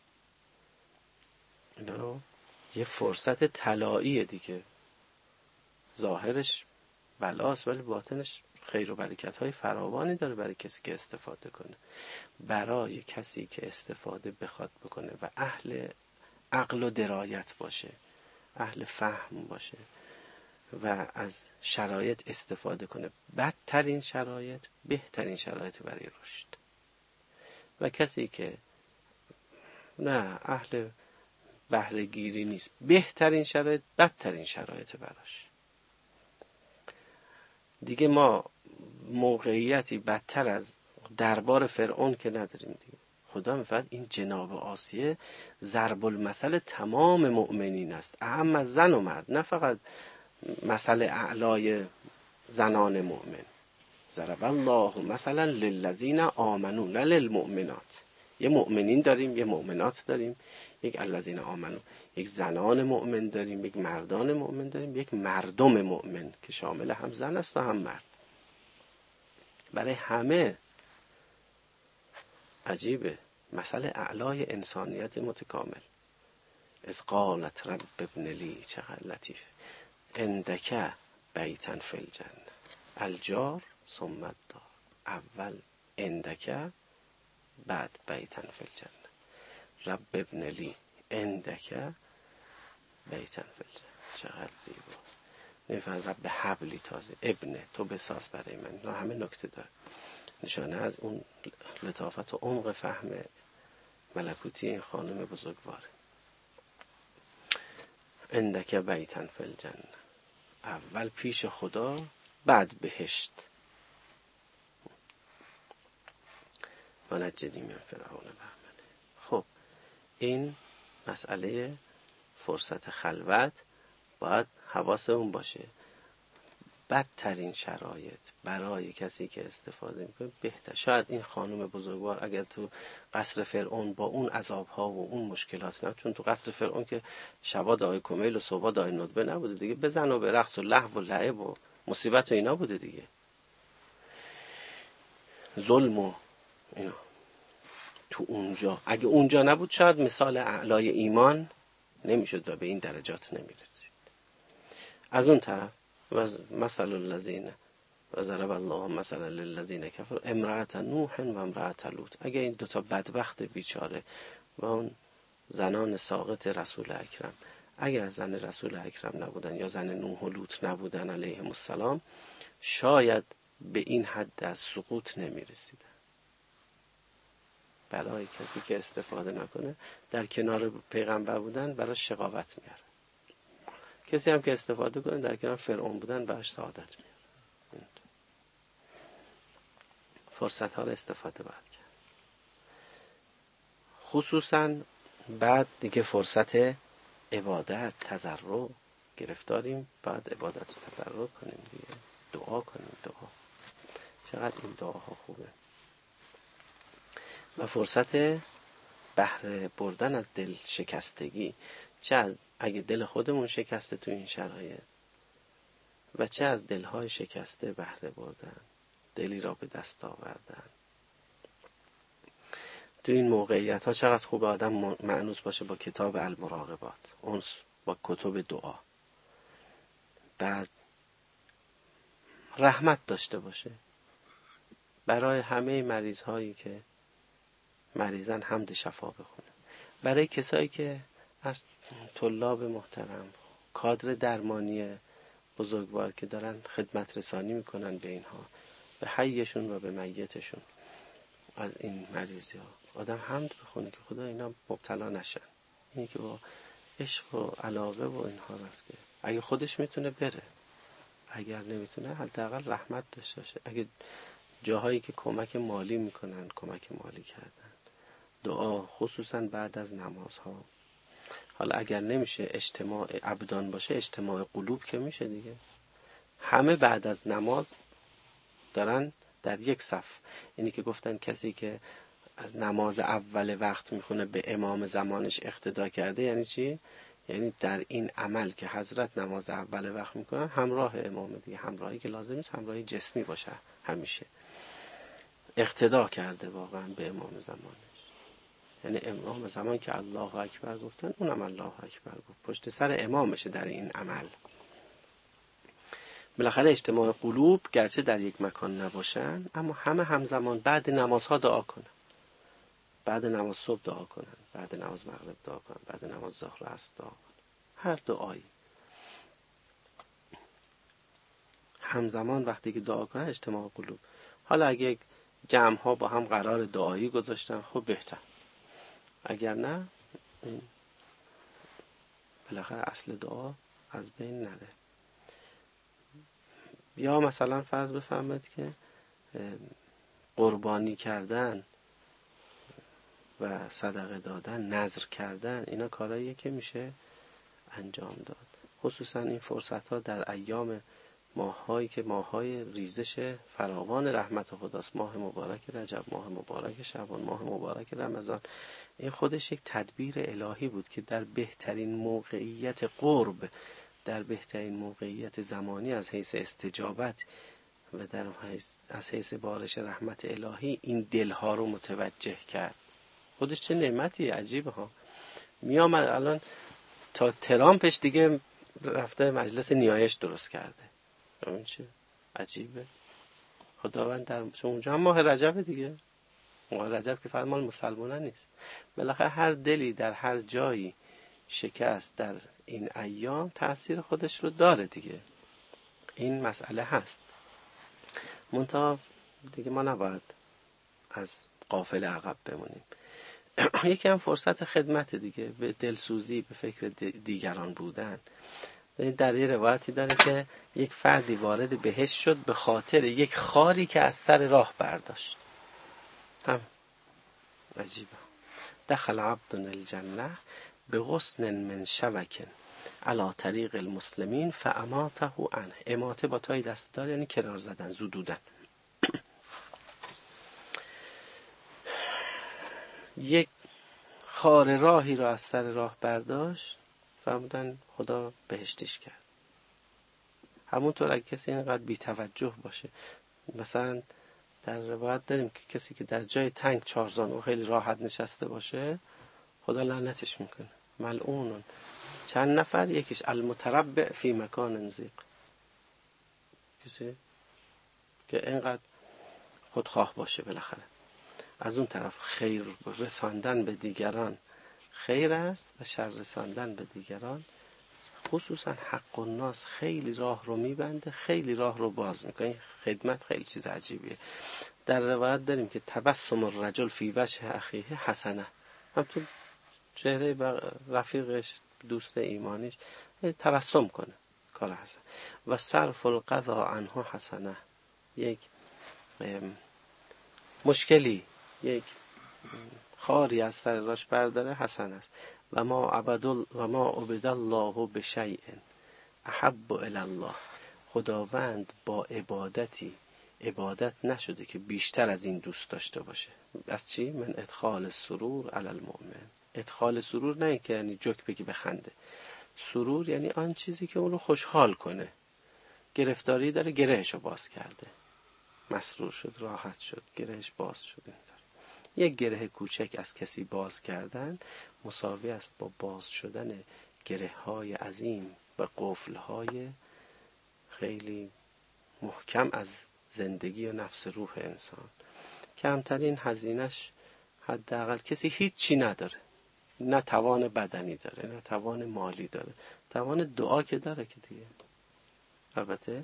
اینا رو یه فرصت طلاییه دیگه، ظاهرش بلاست ولی باطنش خیر و برکت های فراوانی داره برای کسی که استفاده کنه. برای کسی که استفاده بخواد بکنه و اهل عقل و درایت باشه، اهل فهم باشه و از شرایط استفاده کنه، بدترین شرایط بهترین شرایط برای رشد. و کسی که نه اهل بهره گیری نیست، بهترین شرایط بدترین شرایط براش. دیگه ما موقعیتی بدتر از دربار فرعون که نداریم دیگه. خدا میفرد این جناب آسیه ضرب المثل تمام مؤمنین است، اهم از زن و مرد، نه فقط مثل اعلای زنان مؤمن. ضرب الله مثلا للذین آمنوا نه للمؤمنات. یه مؤمنین داریم، یه مؤمنات داریم، یک الذین آمنوا، یک زنان مؤمن داریم، یک مردان مؤمن داریم، یک مردم مؤمن که شامل هم زن است و هم مرد. برای همه عجیبه، مثل اعلای انسانیت متکامل. از قالت رب ابن لی، چقدر لطیف، عندک بیتا فی الجنه، الجار ثم الدار. اول عندک، بعد بیتا فی الجنه. رب ابن لی عندک بیتا فی الجنه. چقدر زیبا. نمیفهم رب حبلی، تازه ابن تو بساز برای من. اینا همه نکته داره، نشانه از اون لطافت و عمق فهم ملکوتی این خانم بزرگواره. عندک بیتا فی الجنه، اول پیش خدا بعد بهشت. و نجنی من فرعون و عمله. خب این مسئله فرصت خلوت باید حواسمون باشه. بدترین شرایط برای کسی که استفاده میکنه بهتر. شاید این خانم بزرگوار اگر تو قصر فرعون با اون عذابها و اون مشکلات نه، چون تو قصر فرعون که شبا دعای کمیل و صبح دعای ندبه نبوده دیگه، بزن و به رقص و لهو و لعب و مصیبت و اینا بوده دیگه، ظلم و اینا. تو اونجا اگه اونجا نبود شاید مثال اعلای ایمان نمیشد و به این درجات نمیرسید. از اون طرف مثل الذین و ضرب الله مثلا للذین کفروا امرأة نوح و امرأة لوط. اگه این دوتا بدبخت بیچاره و اون زنان ساقط رسول اکرم، اگر زن رسول اکرم نبودن یا زن نوح و لوط نبودن علیهم السلام، شاید به این حد از سقوط نمیرسیدن. برای کسی که استفاده نکنه در کنار پیغمبر بودن براش شقاوت میاره، کسی هم که استفاده کنه در کنار فرعون بودن براش سعادت میاره. فرصت ها رو استفاده باید کرد. خصوصا بعد دیگه فرصت عبادت، تضرع گرفتاریم، بعد عبادت و تضرع کنیم دیگه، دعا کنیم. دعا چقدر این دعاها خوبه. و فرصت بهره بردن از دل شکستگی، چه از اگه دل خودمون شکسته تو این شرایط و چه از دلهای شکسته بهره بردن، دلی را به دست آوردن. تو این موقعیت ها چقدر خوب آدم مأنوس باشه با کتاب المراقبات، اونس با کتب دعا، بعد رحمت داشته باشه برای همه مریض هایی که مریضن، حمد شفا بخونه. برای کسایی که از طلاب محترم، کادر درمانی بزرگوار که دارن خدمت رسانی میکنن به اینها، به حیشون و به میتشون، از این مریضی ها آدم حمد بخونه که خدا اینا مبتلا نشن. اینی که با عشق و علاقه و اینها رفته، اگه خودش میتونه بره، اگر نمیتونه حداقل رحمت داشته باشه. اگه جاهایی که کمک مالی میکنن کمک مالی کردن. دعا خصوصا بعد از نمازها. حالا اگر نمیشه اجتماع ابدان باشه، اجتماع قلوب که میشه دیگه. همه بعد از نماز دارن در یک صف. اینی که گفتن کسی که از نماز اول وقت میخونه به امام زمانش اقتدا کرده، یعنی چی؟ یعنی در این عمل که حضرت نماز اول وقت میکنن همراه امام دیگه. همراهی که لازم نیست همراهی جسمی باشه، همیشه اقتدا کرده واقعا به امام زمانش. یعنی امام زمان که الله اکبر گفتن، اونم الله اکبر گفت، پشت سر امامشه در این عمل. بالاخره اجتماع قلوب گرچه در یک مکان نباشن، اما همه همزمان بعد نمازها دعا کنن. بعد نماز صبح دعا کنن، بعد نماز مغرب دعا کنن، بعد نماز ظهر و عصر دعا کنن. هر دعایی همزمان وقتی که دعا کنن، اجتماع قلوب. حالا اگه جمع ها با هم قرار دعایی گذاشتن، خب بهتر. اگر نه، بالاخره اصل دعا از بین نره. یا مثلا فرض بفرمایید که قربانی کردن و صدقه دادن، نذر کردن، اینا کارهاییه که میشه انجام داد. خصوصا این فرصت ها در ایام ماهایی که ماهای ریزش فراوان رحمت خداست، ماه مبارک رجب، ماه مبارک شعبان، ماه مبارک رمضان. این خودش یک تدبیر الهی بود که در بهترین موقعیت قرب، در بهترین موقعیت زمانی از حیث استجابت و از حیث بارش رحمت الهی این دلها رو متوجه کرد. خودش چه نعمتی عجیبه ها. میامد الان تا ترامپش دیگه رفته مجلس نیایش درست کرده. این چه عجیبه. خداوند در اونجا هم ماه رجب دیگه، ماه رجب که فقط مال مسلمانان نیست. بالاخره هر دلی در هر جایی شکست در این ایام تأثیر خودش رو داره دیگه. این مسئله هست. منتها دیگه ما نباید از قافله عقب بمونیم. یکی هم فرصت خدمت دیگه، به دلسوزی، به فکر دیگران بودن. در یه روایتی داره که یک فردی وارد بهشت شد به خاطر یک خاری که از سر راه برداشت. هم عجیبه. دخل عبد الجنه به غصن من شبک علی طریق المسلمین فاماته عنه. اماته با تای دست دار یعنی کنار زدن، زدودن. یک خار راهی را از سر راه برداشت، فرمودن خدا بهشتش کرد. همونطور اگه کسی اینقدر بی توجه باشه، مثلا در روایت داریم که کسی که در جای تنگ چارزان و خیلی راحت نشسته باشه، خدا لعنتش میکنه، ملعونون. چند نفر؟ یکیش المتربع فی مکان ضیق، کسی که اینقدر خودخواه باشه. بالاخره از اون طرف خیر رساندن به دیگران خیر است و شر رساندن به دیگران، خصوصا حق الناس، خیلی راه رو میبنده، خیلی راه رو باز میکنه. خدمت خیلی چیز عجیبیه. در روایت داریم که تبسم الرجل فی وجه اخیه حسنه، هم تو چهره رفیقش، دوست ایمانیش تبسم کنه، کار حسن. و صرف القضا عنه حسنه، یک مشکلی، یک خاری از سر راش برداره حسن است. و ما عبد الله بشیء احب الی الله. خداوند با عبادت نشده که بیشتر از این دوست داشته باشه. از چی؟ من ادخال سرور علی المؤمن. ادخال سرور نه اینکه یعنی جوک بگی بخنده. سرور یعنی آن چیزی که اون رو خوشحال کنه. گرفتاری داره، گرهشو باز کرده، مسرور شد، راحت شد، گرهش باز شد. یک گره کوچک از کسی باز کردن مساوی است با باز شدن گره های عظیم و قفل های خیلی محکم از زندگی و نفس روح انسان. کمترین هزینش حداقل کسی هیچی نداره، نه توان بدنی داره نه توان مالی داره، توان دعا که داره که دیگه. البته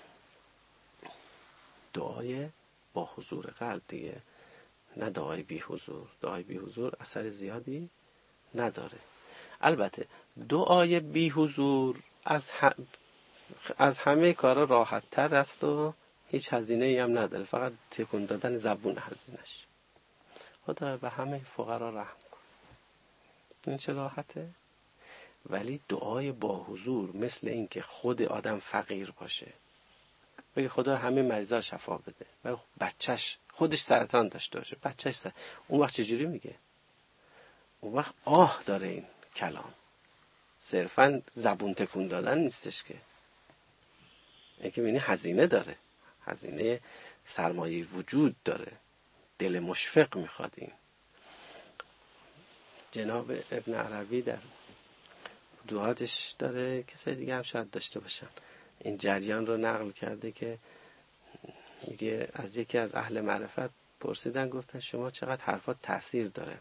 دعای با حضور قلب دیگه، نه دعای بی حضور. دعای بی حضور اثر زیادی نداره. البته دعای بی حضور از همه کارا راحت تر است و هیچ هزینه‌ای هم نداره، فقط تکون دادن زبون هزینه‌اش. خدا به همه فقرا رحم کن. این چه راحته. ولی دعای با حضور مثل این که خود آدم فقیر باشه، بگه خدا همه مریضا شفا بده، ولی بچهش خودش سرطان داشته باشه، اون وقت چجوری میگه؟ اون وقت آه داره این کلام، صرفا زبون تکون دادن نیستش که. این که می‌بینی هزینه داره، هزینه سرمایه وجود داره، دل مشفق میخواد. این جناب ابن عربی در فتوحاتش داره، کسای دیگه هم شاید داشته باشن، این جریان رو نقل کرده که میگه از یکی از اهل معرفت پرسیدن، گفتن شما چقدر حرفات تأثیر داره.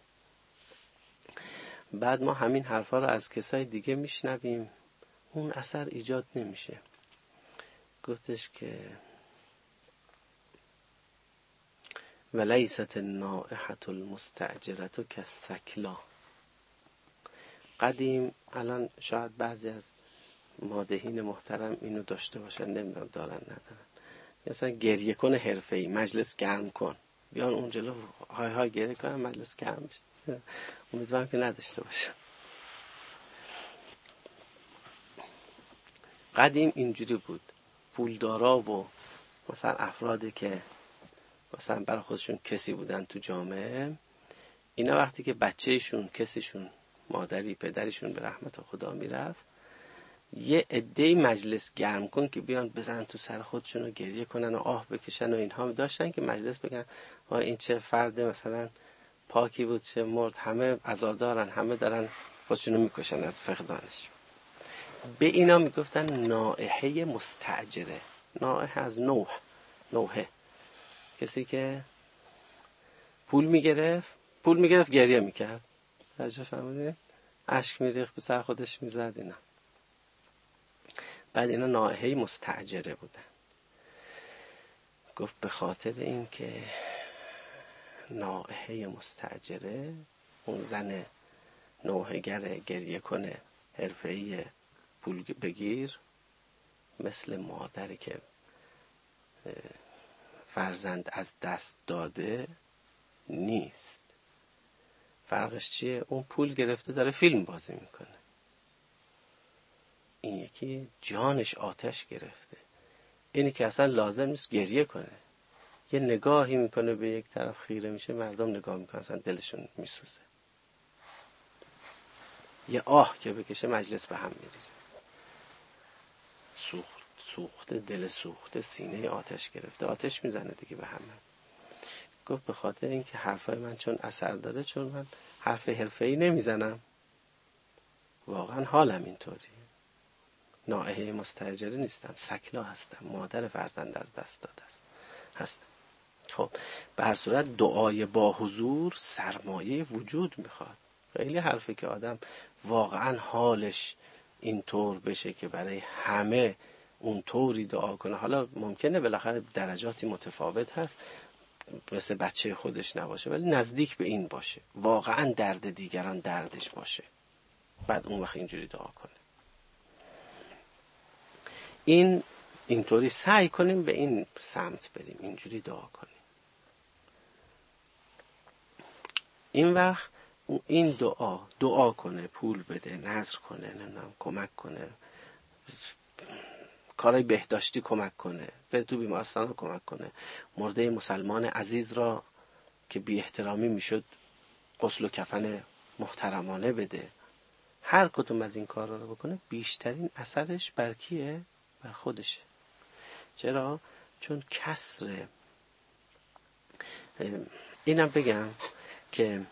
بعد ما همین حرفا رو از کسای دیگه میشنویم، اون اثر ایجاد نمیشه. گفتش که ولیست النائحة المستأجرة کالسکلا. قدیم، الان شاید بعضی از مادهین محترم اینو داشته باشن، نمیدونم دارن ندارن، مثلا گریه کن حرفه‌ای، مجلس گرم کن، بیان اون جلو های های گریه کنن مجلس گرم بشه. امیدوارم که نداشته باشن. قدیم اینجوری بود، پولدارا و مثلا افرادی که مثلا برای خودشون کسی بودن تو جامعه، اینا وقتی که بچهشون کسیشون مادری پدریشون به رحمت خدا میرفت، یه عده‌ای مجلس گرم کن که بیان بزن تو سر خودشون و گریه کنن و آه بکشن و اینها داشتن که مجلس بگن این چه فرد مثلا پاکی بود چه مرد، همه عزادارن، همه دارن خودشونو میکشن از فقدانش. به اینا میگفتن نائحه مستأجره. نائحه از نوحه، کسی که پول میگرفت گریه میکرد، توجه فرمودید، اشک میریخت به سر خودش میزد اینا. بعد اینا نائحه مستأجره بودن. گفت به خاطر این که نائحه مستأجره، اون زن نوحه‌گر گریه کنه حرفه‌ای پول بگیر، مثل مادری که فرزند از دست داده نیست. فرقش چیه؟ اون پول گرفته داره فیلم بازی میکنه، این یکی جانش آتش گرفته. اینی که اصلا لازم نیست گریه کنه، یه نگاهی میکنه به یک طرف خیره میشه، مردم نگاه میکنن اصلا دلشون میسوزه. یه آه که بکشه مجلس به هم میریزه. سوخته، دل سوخته، سینه آتش گرفته، آتش میزنه دیگه به همه. گفت به خاطر اینکه حرفای من چون اثر داره، چون من حرف حرفه‌ای نمیزنم، واقعا حالم اینطوریه، نائحه مستأجره نیستم، سکلا هستم، مادر فرزند از دست داده هستم. خب به هر صورت دعای با حضور سرمایه وجود میخواد. خیلی حرفه که آدم واقعا حالش اینطور بشه که برای همه اونطوری دعا کنه. حالا ممکنه بالاخره درجاتی متفاوت هست، مثل بچه خودش نباشه، ولی نزدیک به این باشه، واقعا درد دیگران دردش باشه، بعد اون وقت اینجوری دعا کنه. اینطوری سعی کنیم به این سمت بریم، اینجوری دعا کنیم. این وقت این دعا کنه، پول بده، نذر کنه، نمیدونم کمک کنه، کارهای بهداشتی کمک کنه، به تو بیمارستان کمک کنه، مرده مسلمان عزیز را که بی احترامی میشد غسل و کفن محترمانه بده، هر کدوم از این کارا رو بکنه، بیشترین اثرش بر کیه؟ بر خودشه. چرا؟ چون کسر. اینم بگم که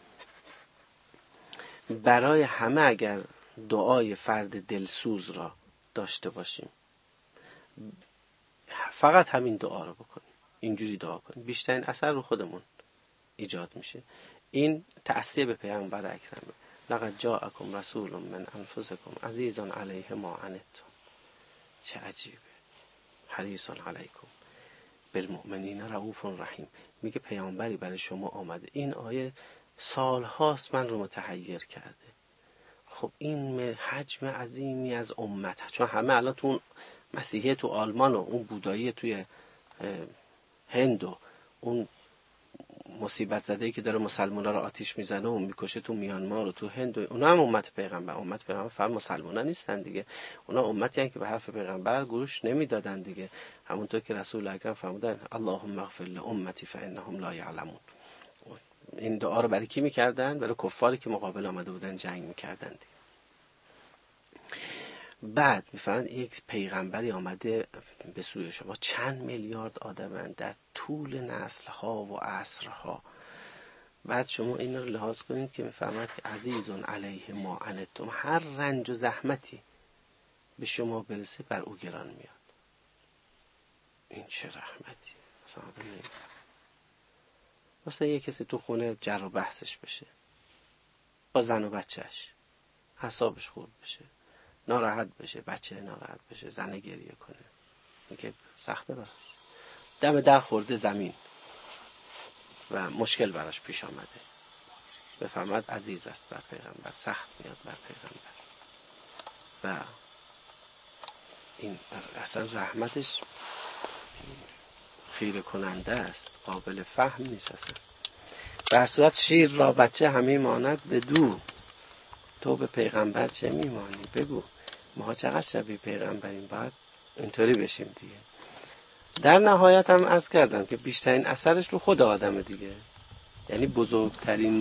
برای همه اگر دعای فرد دلسوز را داشته باشیم، فقط همین دعا رو بکنیم، اینجوری دعا کنیم، بیشترین اثر رو خودمون ایجاد میشه. این تأثیر به پیامبر اکرمه. لقد جاءکم رسول من انفسکم عزیز علیه ما عنتم. چه عجیبه. حریص علیکم بالمؤمنین رؤوف رحیم. میگه پیامبری برای شما آمده. این آیه سالهاست من رو متحیر کرده. خب این حجم عظیمی از امت، چون همه الان تو اون مسیحیه تو آلمان و اون بودایی توی هند و اون مصیبت زده‌ای که داره مسلمان‌ها رو آتیش میزنه و میکشه تو میانمار و تو هند و اونا هم امت پیغمبر فقط مسلمان‌ها نیستن دیگه، اونا امتی هستن که به حرف پیغمبر گوش نمیدادن دیگه. همونطور که رسول اکرم فرمودن اللهم اغفر لامتی فانهم لا یعلمون. این دعا رو برای کی میکردن؟ برای کفاری که مقابل آمده بودن جنگ میکردن دیگه. بعد میفهمند یک پیغمبری آمده به سوی شما، چند میلیارد آدمن در طول نسل‌ها و عصرها. بعد شما این رو لحاظ کنید که میفهمند که عزیزون علیه ما عنتم، هر رنج و زحمتی به شما برسه بر او گران میاد. این چه رحمتی. مثلا آدم نمی‌فهمه. مثلا یه کسی تو خونه جر و بحثش بشه با زن و بچهش، اعصابش خورد بشه، ناراحت بشه، بچه ناراحت بشه، زن گریه کنه، میگه سخته براش، دم در خورده زمین و مشکل براش پیش آمده، بفهمد عزیز است بر پیغمبر، سخت میاد بر پیغمبر و این اصلا رحمتش خیره کننده است، قابل فهم نیست اصلا. در صورت شیر را بچه همی ماند به دو، تو به پیغمبر چه میمانی؟ بگو ما چقدر شبیه پیغمبریم، باید اینطوری بشیم دیگه. در نهایت هم عرض کردم که بیشترین اثرش رو خود آدم دیگه، یعنی بزرگترین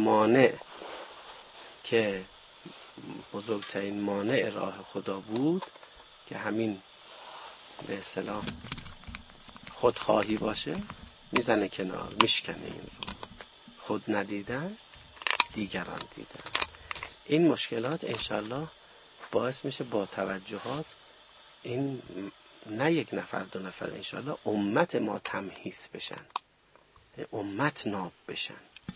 مانع راه خدا بود که همین به اصطلاح خودخواهی باشه، میزنه کنار، میشکنه این رو. خود ندیدن دیگران دیدن. این مشکلات انشالله باعث میشه با توجهات این نه یک نفر دو نفر، انشالله امت ما تمهیس بشن، امت ناب بشن.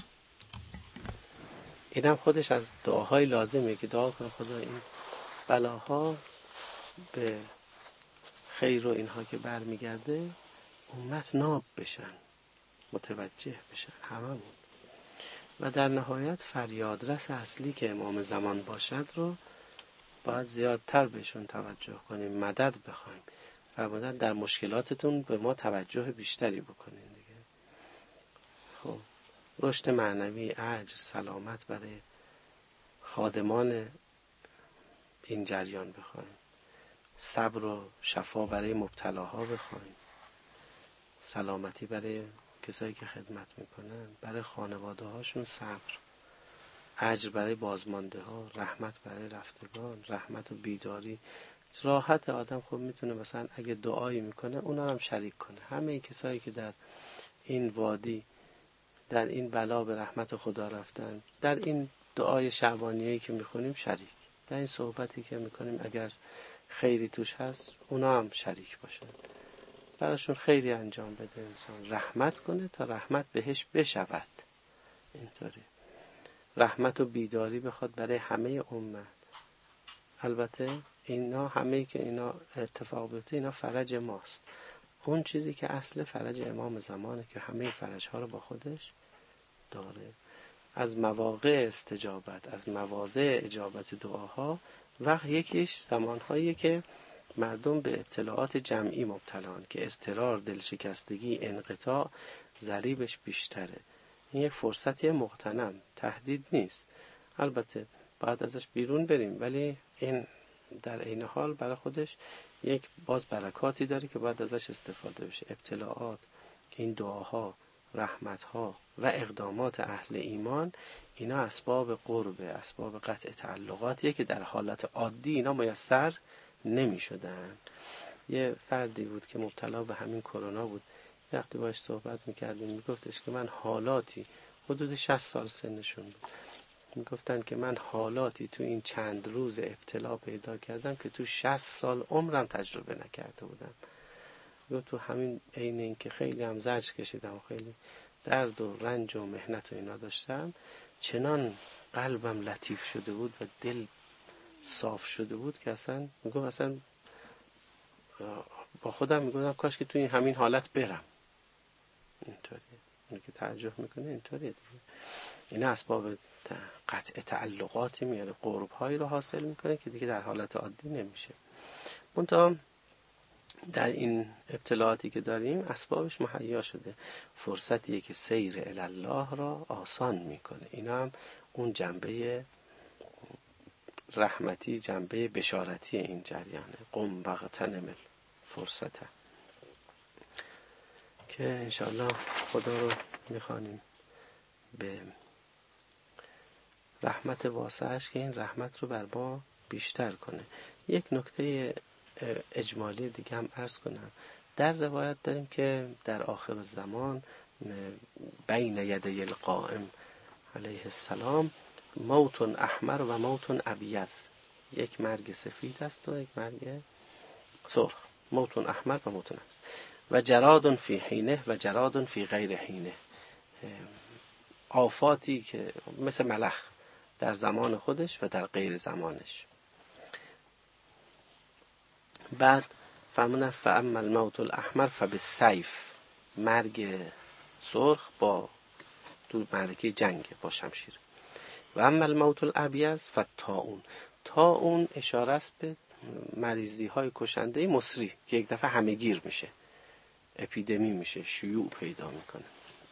اینم خودش از دعاهای لازمه که دعا کن خدا این بلاها به خیر و اینها که برمیگرده امت ناب بشن، متوجه بشن هممون. و در نهایت فریادرس اصلی که امام زمان باشد رو باید زیادتر بهشون توجه کنیم، مدد بخوایم، فرمودن در مشکلاتتون به ما توجه بیشتری بکنین دیگه. خب رشد معنوی، اجر، سلامت برای خادمان این جریان بخوایم، صبر و شفا برای مبتلاها بخوایم، سلامتی برای کسایی که خدمت میکنن، برای خانواده هاشون صبر، اجر برای بازمانده ها، رحمت برای رفتگان، رحمت و بیداری. راحت آدم خب میتونه مثلا اگه دعایی میکنه اونا هم شریک کنه. همه کسایی که در این وادی در این بلا به رحمت خدا رفتن، در این دعای شعبانیه‌ای که میخونیم شریک، در این صحبتی که میکنیم اگر خیری توش هست اونا هم شریک باشن، براشون خیری انجام بده، انسان رحمت کنه تا رحمت بهش بشود. اینطوری رحمت و بیداری بخواد برای همه امت. البته اینا همه که اینا اتفاق بیفته اینا فرج ماست. اون چیزی که اصل فرج امام زمانه که همه فرجها رو با خودش داره. از مواقع استجابت، از مواضع اجابت دعاها وقت یکیش زمانهایی که مردم به ابتلاعات جمعی مبتلان که اضطرار، دلشکستگی، انقطاع ضریبش بیشتره. این یک فرصتی مغتنم، تهدید نیست. البته باید ازش بیرون بریم، ولی این در عین حال برای خودش یک باز برکاتی داره که باید ازش استفاده بشه. ابتلاعات، این دعاها، رحمتها و اقدامات اهل ایمان، اینا اسباب قرب، اسباب قطع تعلقاتیه که در حالت عادی اینا میسر نمی شدن. یه فردی بود که مبتلا به همین کرونا بود، وقتی باش صحبت میکردیم میگفتش که من حالاتی، حدود 60 سال سنشون بود، میگفتن که من حالاتی تو این چند روز ابتلا پیدا کردم که تو 60 سال عمرم تجربه نکرده بودم. یا تو همین عین این که خیلی هم زجر کشیدم و خیلی درد و رنج و محنت و اینا داشتم، چنان قلبم لطیف شده بود و دل صاف شده بود که اصلا میگم اصلا با خودم میگم کاش که تو این همین حالت برم. اینطوریه. اون که تعجب میکنه اینطوریه دیگه. این اسباب قطع تعلقاتی میاره، قرب‌هایی رو حاصل میکنه که دیگه در حالت عادی نمیشه. منتها در این ابتلاعاتی که داریم اسبابش مهیا شده، فرصتیه که سیر الله را آسان میکنه. اینا هم اون جنبه رحمتی، جنبه بشارتی این جریانه. قم وغتنم فرصته که انشاءالله خدا رو میخوانیم به رحمت واسعش که این رحمت رو بر ما بیشتر کنه. یک نکته اجمالی دیگه هم عرض کنم. در روایت داریم که در آخر الزمان بین یدی القائم علیه السلام موت احمر و موت ابیض، یک مرگ سفید است و یک مرگ سرخ. موت احمر و موت ابیض و جراد فی حینه و جراد فی غیر حینه، آفاتی که مثل ملخ در زمان خودش و در غیر زمانش. بعد فرمودن فاما الموت الاحمر فبالسیف، مرگ سرخ با تو معرکه جنگ با شمشیر. و اما الموت الابیض فالطاعون، طاعون اشاره است به مریضی های کشنده مصری که یک دفعه همه گیر میشه، اپیدمی میشه، شیوع پیدا میکنه.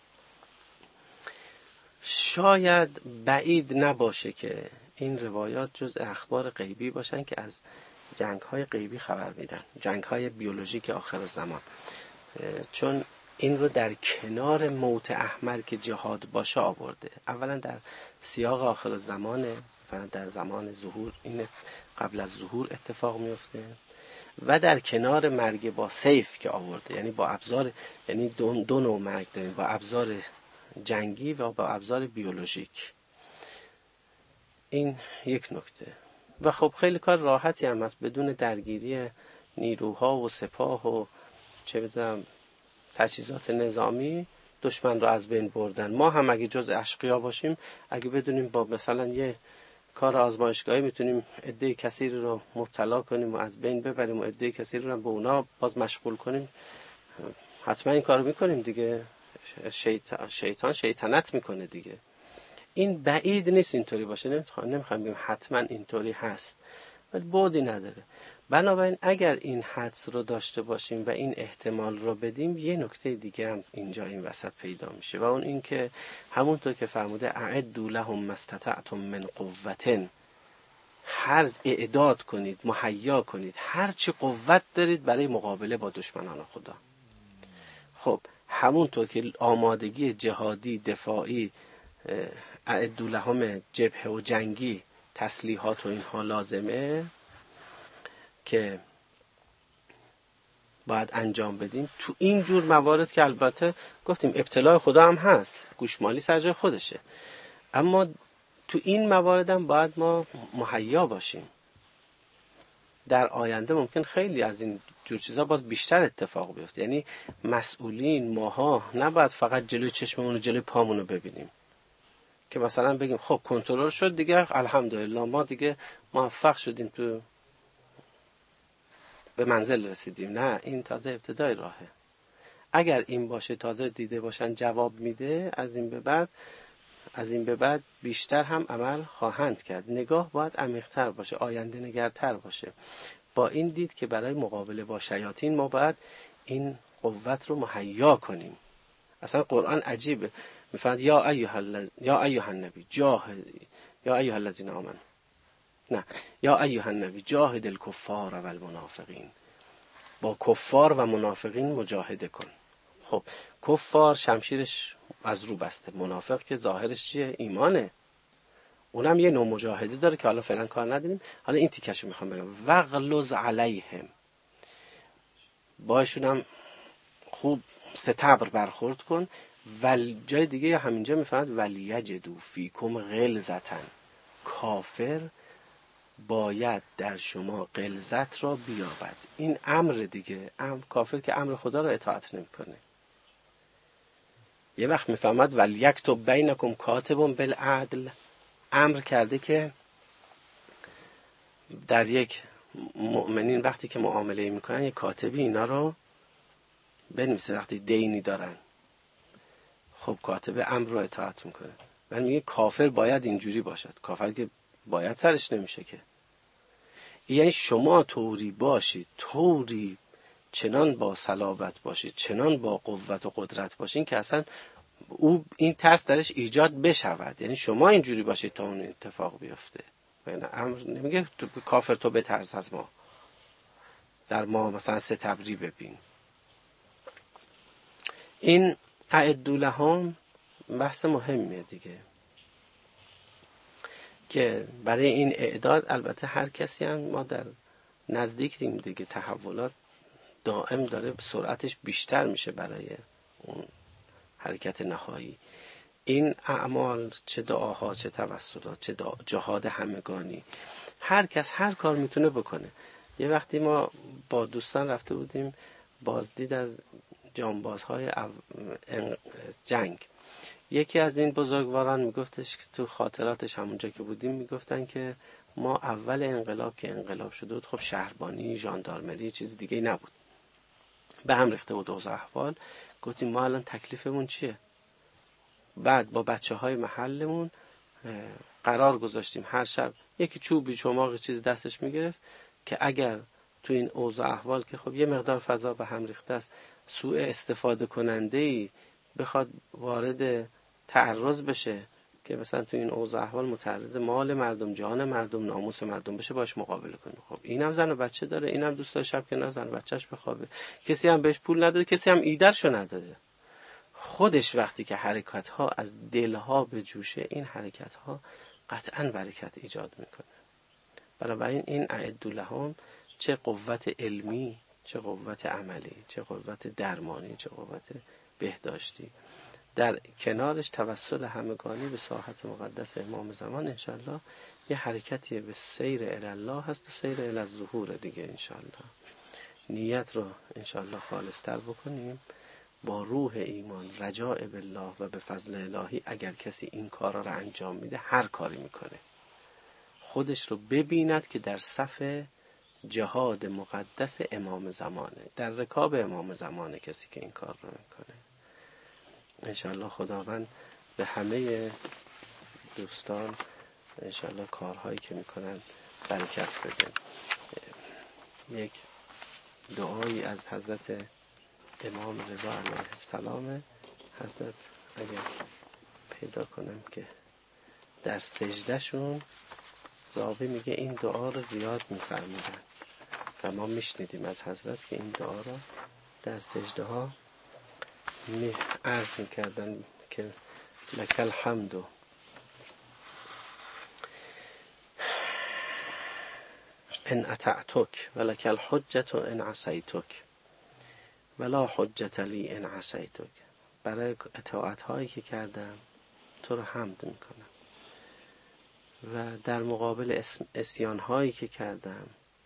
شاید بعید نباشه که این روایات جز اخبار غیبی باشن که از جنگ‌های غیبی خبر میدن، جنگ‌های بیولوژیک آخر زمان، چون این رو در کنار موت احمر که جهاد باشه آورده. اولا در سیاق آخر زمان، در زمان ظهور، این قبل از ظهور اتفاق میفته، و در کنار مرگ با سیف که آورده، یعنی با ابزار، یعنی دو نوع مرگ داریم، با ابزار جنگی و با ابزار بیولوژیک. این یک نکته. و خب خیلی کار راحتی هم هست، بدون درگیری نیروها و سپاه و چه بدونم تجهیزات نظامی دشمن رو از بین بردن. ما هم اگه جز اشقیا باشیم، اگه بدونیم با مثلا یه کار آزمایشگاهی میتونیم عده کثیر رو مبتلا کنیم و از بین ببریم و عده کثیر رو به اونا باز مشغول کنیم، حتما این کارو میکنیم دیگه. شیطان شیطنت میکنه دیگه. این بعید نیست اینطوری باشه، نمیخوام بگم حتما اینطوری هست، ولی بعدی نداره. بنابراین اگر این حدس رو داشته باشیم و این احتمال رو بدیم، یه نکته دیگه هم اینجا این وسط پیدا میشه و اون این که همونطور که فرموده اعدوا لهم ما استطعتم من قوة، هر اعداد کنید، مهیا کنید هر چی قوت دارید برای مقابله با دشمنان خدا. خب همونطور که آمادگی جهادی، دفاعی، اعدوا لهم جبهه و جنگی، تسلیحات و اینها لازمه که باید انجام بدیم، تو این جور موارد که البته گفتیم ابتلاء خدا هم هست، گوشمالی سر جای خودشه، اما تو این موارد هم باید ما مهیا باشیم. در آینده ممکن خیلی از این جور چیزا باز بیشتر اتفاق بیفته، یعنی مسئولین ماها نباید فقط جلوی چشممون و جلوی پامون رو ببینیم که مثلا بگیم خب کنترل شد دیگه، الحمدلله ما دیگه موفق شدیم، تو به منزل رسیدیم. نه، این تازه ابتدای راهه. اگر این باشه، تازه دیده باشن جواب میده، از این به بعد بیشتر هم عمل خواهند کرد. نگاه باید عمیق‌تر باشه، آینده نگرتر باشه، با این دید که برای مقابله با شیاطین ما باید این قوت رو مهیا کنیم. اصلا قرآن عجیبه، میفرماد یا ایها النبی جاهد یا ایها الذین آمنوا نه یا ایها النبی جاهد الکفار و المنافقین، با کفار و منافقین مجاهده کن. خب کفار شمشیرش از رو بسته، منافق که ظاهرش چیه؟ ایمانه، اونم یه نوع مجاهده داره که حالا فعلا کار نداریم. حالا این تیکشو میخوام بگم، وغلظ علیهم، باشون هم خوب ستبر برخورد کن. جای دیگه یا همینجا میفهمد ولیجدوا فیکم غلظة، کافر باید در شما غلظت را بیابد. این امر دیگه، کافر که امر خدا را اطاعت نمیکنه. یه وقت میفهمد ولیکتب بینکم کاتب بالعدل، امر کرده که در یک مؤمنین وقتی که معامله میکنن یک کاتبی اینا رو بنویسه وقتی دینی دارن. خب کاتب امر رو اطاعت میکنه. من میگه کافر باید اینجوری باشد، کافر که باید سرش نمیشه که. یعنی شما طوری باشید، طوری چنان با صلابت باشید، چنان با قوت و قدرت باشین که اصلا این ترس درش ایجاد بشود. یعنی شما اینجوری باشید تا اون اتفاق بیفته. امر نمیگه کافر تو بترس از ما، در ما مثلا ستبری ببین. این اعدوا لهم بحث مهمیه دیگه، که برای این اعداد البته هر کسی هم ما در نزدیکیم دیگه، تحولات دائم داره سرعتش بیشتر میشه برای اون حرکت نهایی. این اعمال، چه دعاها، چه توسلات، چه جهاد همگانی، هر کس هر کار میتونه بکنه. یه وقتی ما با دوستان رفته بودیم بازدید از جانبازهای جنگ، یکی از این بزرگواران میگفتش که تو خاطراتش همونجا که بودیم میگفتن که ما اول انقلاب که انقلاب شده بود، خب شهربانی، ژاندارمری، چیز دیگه نبود، به هم ریخته بود اوضاع احوال. گفتیم ما الان تکلیفمون چیه؟ بعد با بچه‌های محلمون قرار گذاشتیم هر شب یکی چوبی چماق چیز دستش میگرفت که اگر تو این اوضاع احوال که خب یه مقدار فضا به هم ریخته است، سوء استفاده کننده‌ای بخواد وارد تعرض بشه که مثلا تو این اوضاع احوال متعرض مال مردم، جان مردم، ناموس مردم بشه، باش مقابله کنه. خب اینم زن و بچه داره، اینم دوست داره شب کنار زن و بچه‌ش بخوابه، کسی هم بهش پول نداده، کسی هم ایدرشو نداده. خودش وقتی که حرکت ها از دلها به جوشه، این حرکت ها قطعا برکت ایجاد میکنه. بنابراین این اعدوا لهم چه قوت علمی، چه قوت عملی، چه قوت درمانی، چه قوت بهداشتی، در کنارش توسل همگانی به ساحت مقدس امام زمان انشالله یه حرکتی به سیر الله هست و سیر الظهور دیگه. انشالله نیت رو انشالله خالص‌تر بکنیم با روح ایمان، رجاء بالله و به فضل الهی. اگر کسی این کارا رو انجام میده، هر کاری میکنه، خودش رو ببیند که در صف جهاد مقدس امام زمانه، در رکاب امام زمانه کسی که این کار رو میکنه. انشالله خداوند به همه دوستان انشالله کارهایی که میکنن برکت بده. یک دعایی از حضرت امام رضا علیه السلام، حضرت اگر پیدا کنم که در سجدهشون راوی میگه این دعا رو زیاد میفرمودن و ما میشنیدیم از حضرت که این دعا رو در سجده ها عرض میکردن که لک الحمد ان اطعتک و لک الحجة ان عصیتک ولا حجة لی ان عصیتک. برای اطاعت هایی که کردم تو رو حمد میکنم و در مقابل عصیان هایی که کردم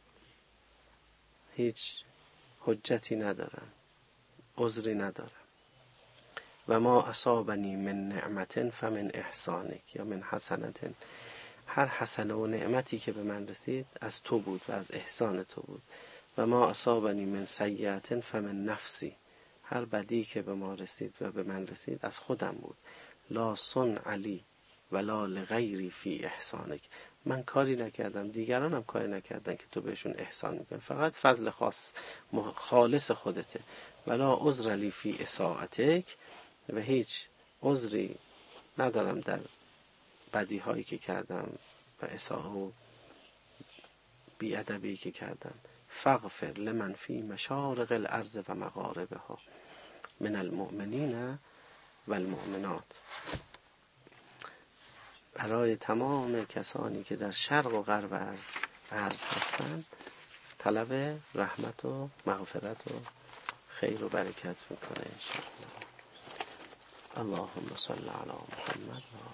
هیچ حجتی ندارم، عذری ندارم. و ما اصابنی من نعمت فمن احسانک یا من حسنت، هر حسنه و نعمتی که به من رسید از تو بود و از احسان تو بود. و ما اصابنی من سیئة فمن نفسی، هر بدی که به ما رسید و به من رسید از خودم بود. لا صنع لی ولا لغیری فی احسانک، من کاری نکردم، دیگران هم کاری نکردن که تو بهشون احسان میکنی، فقط فضل خالص خودته. ولا عذر لی فی اساءتک، و هیچ عذری ندارم در بدی هایی که کردم و اساءه و بی‌ادبی که کردم. فاغفر لمن فی مشارق الارض و مغاربها من المؤمنین و المؤمنات. برای تمام کسانی که در شرق و غرب ارض هستند طلب رحمت و مغفرت و خیر و برکت میکنه انشاءالله. اللهم صل علی محمد.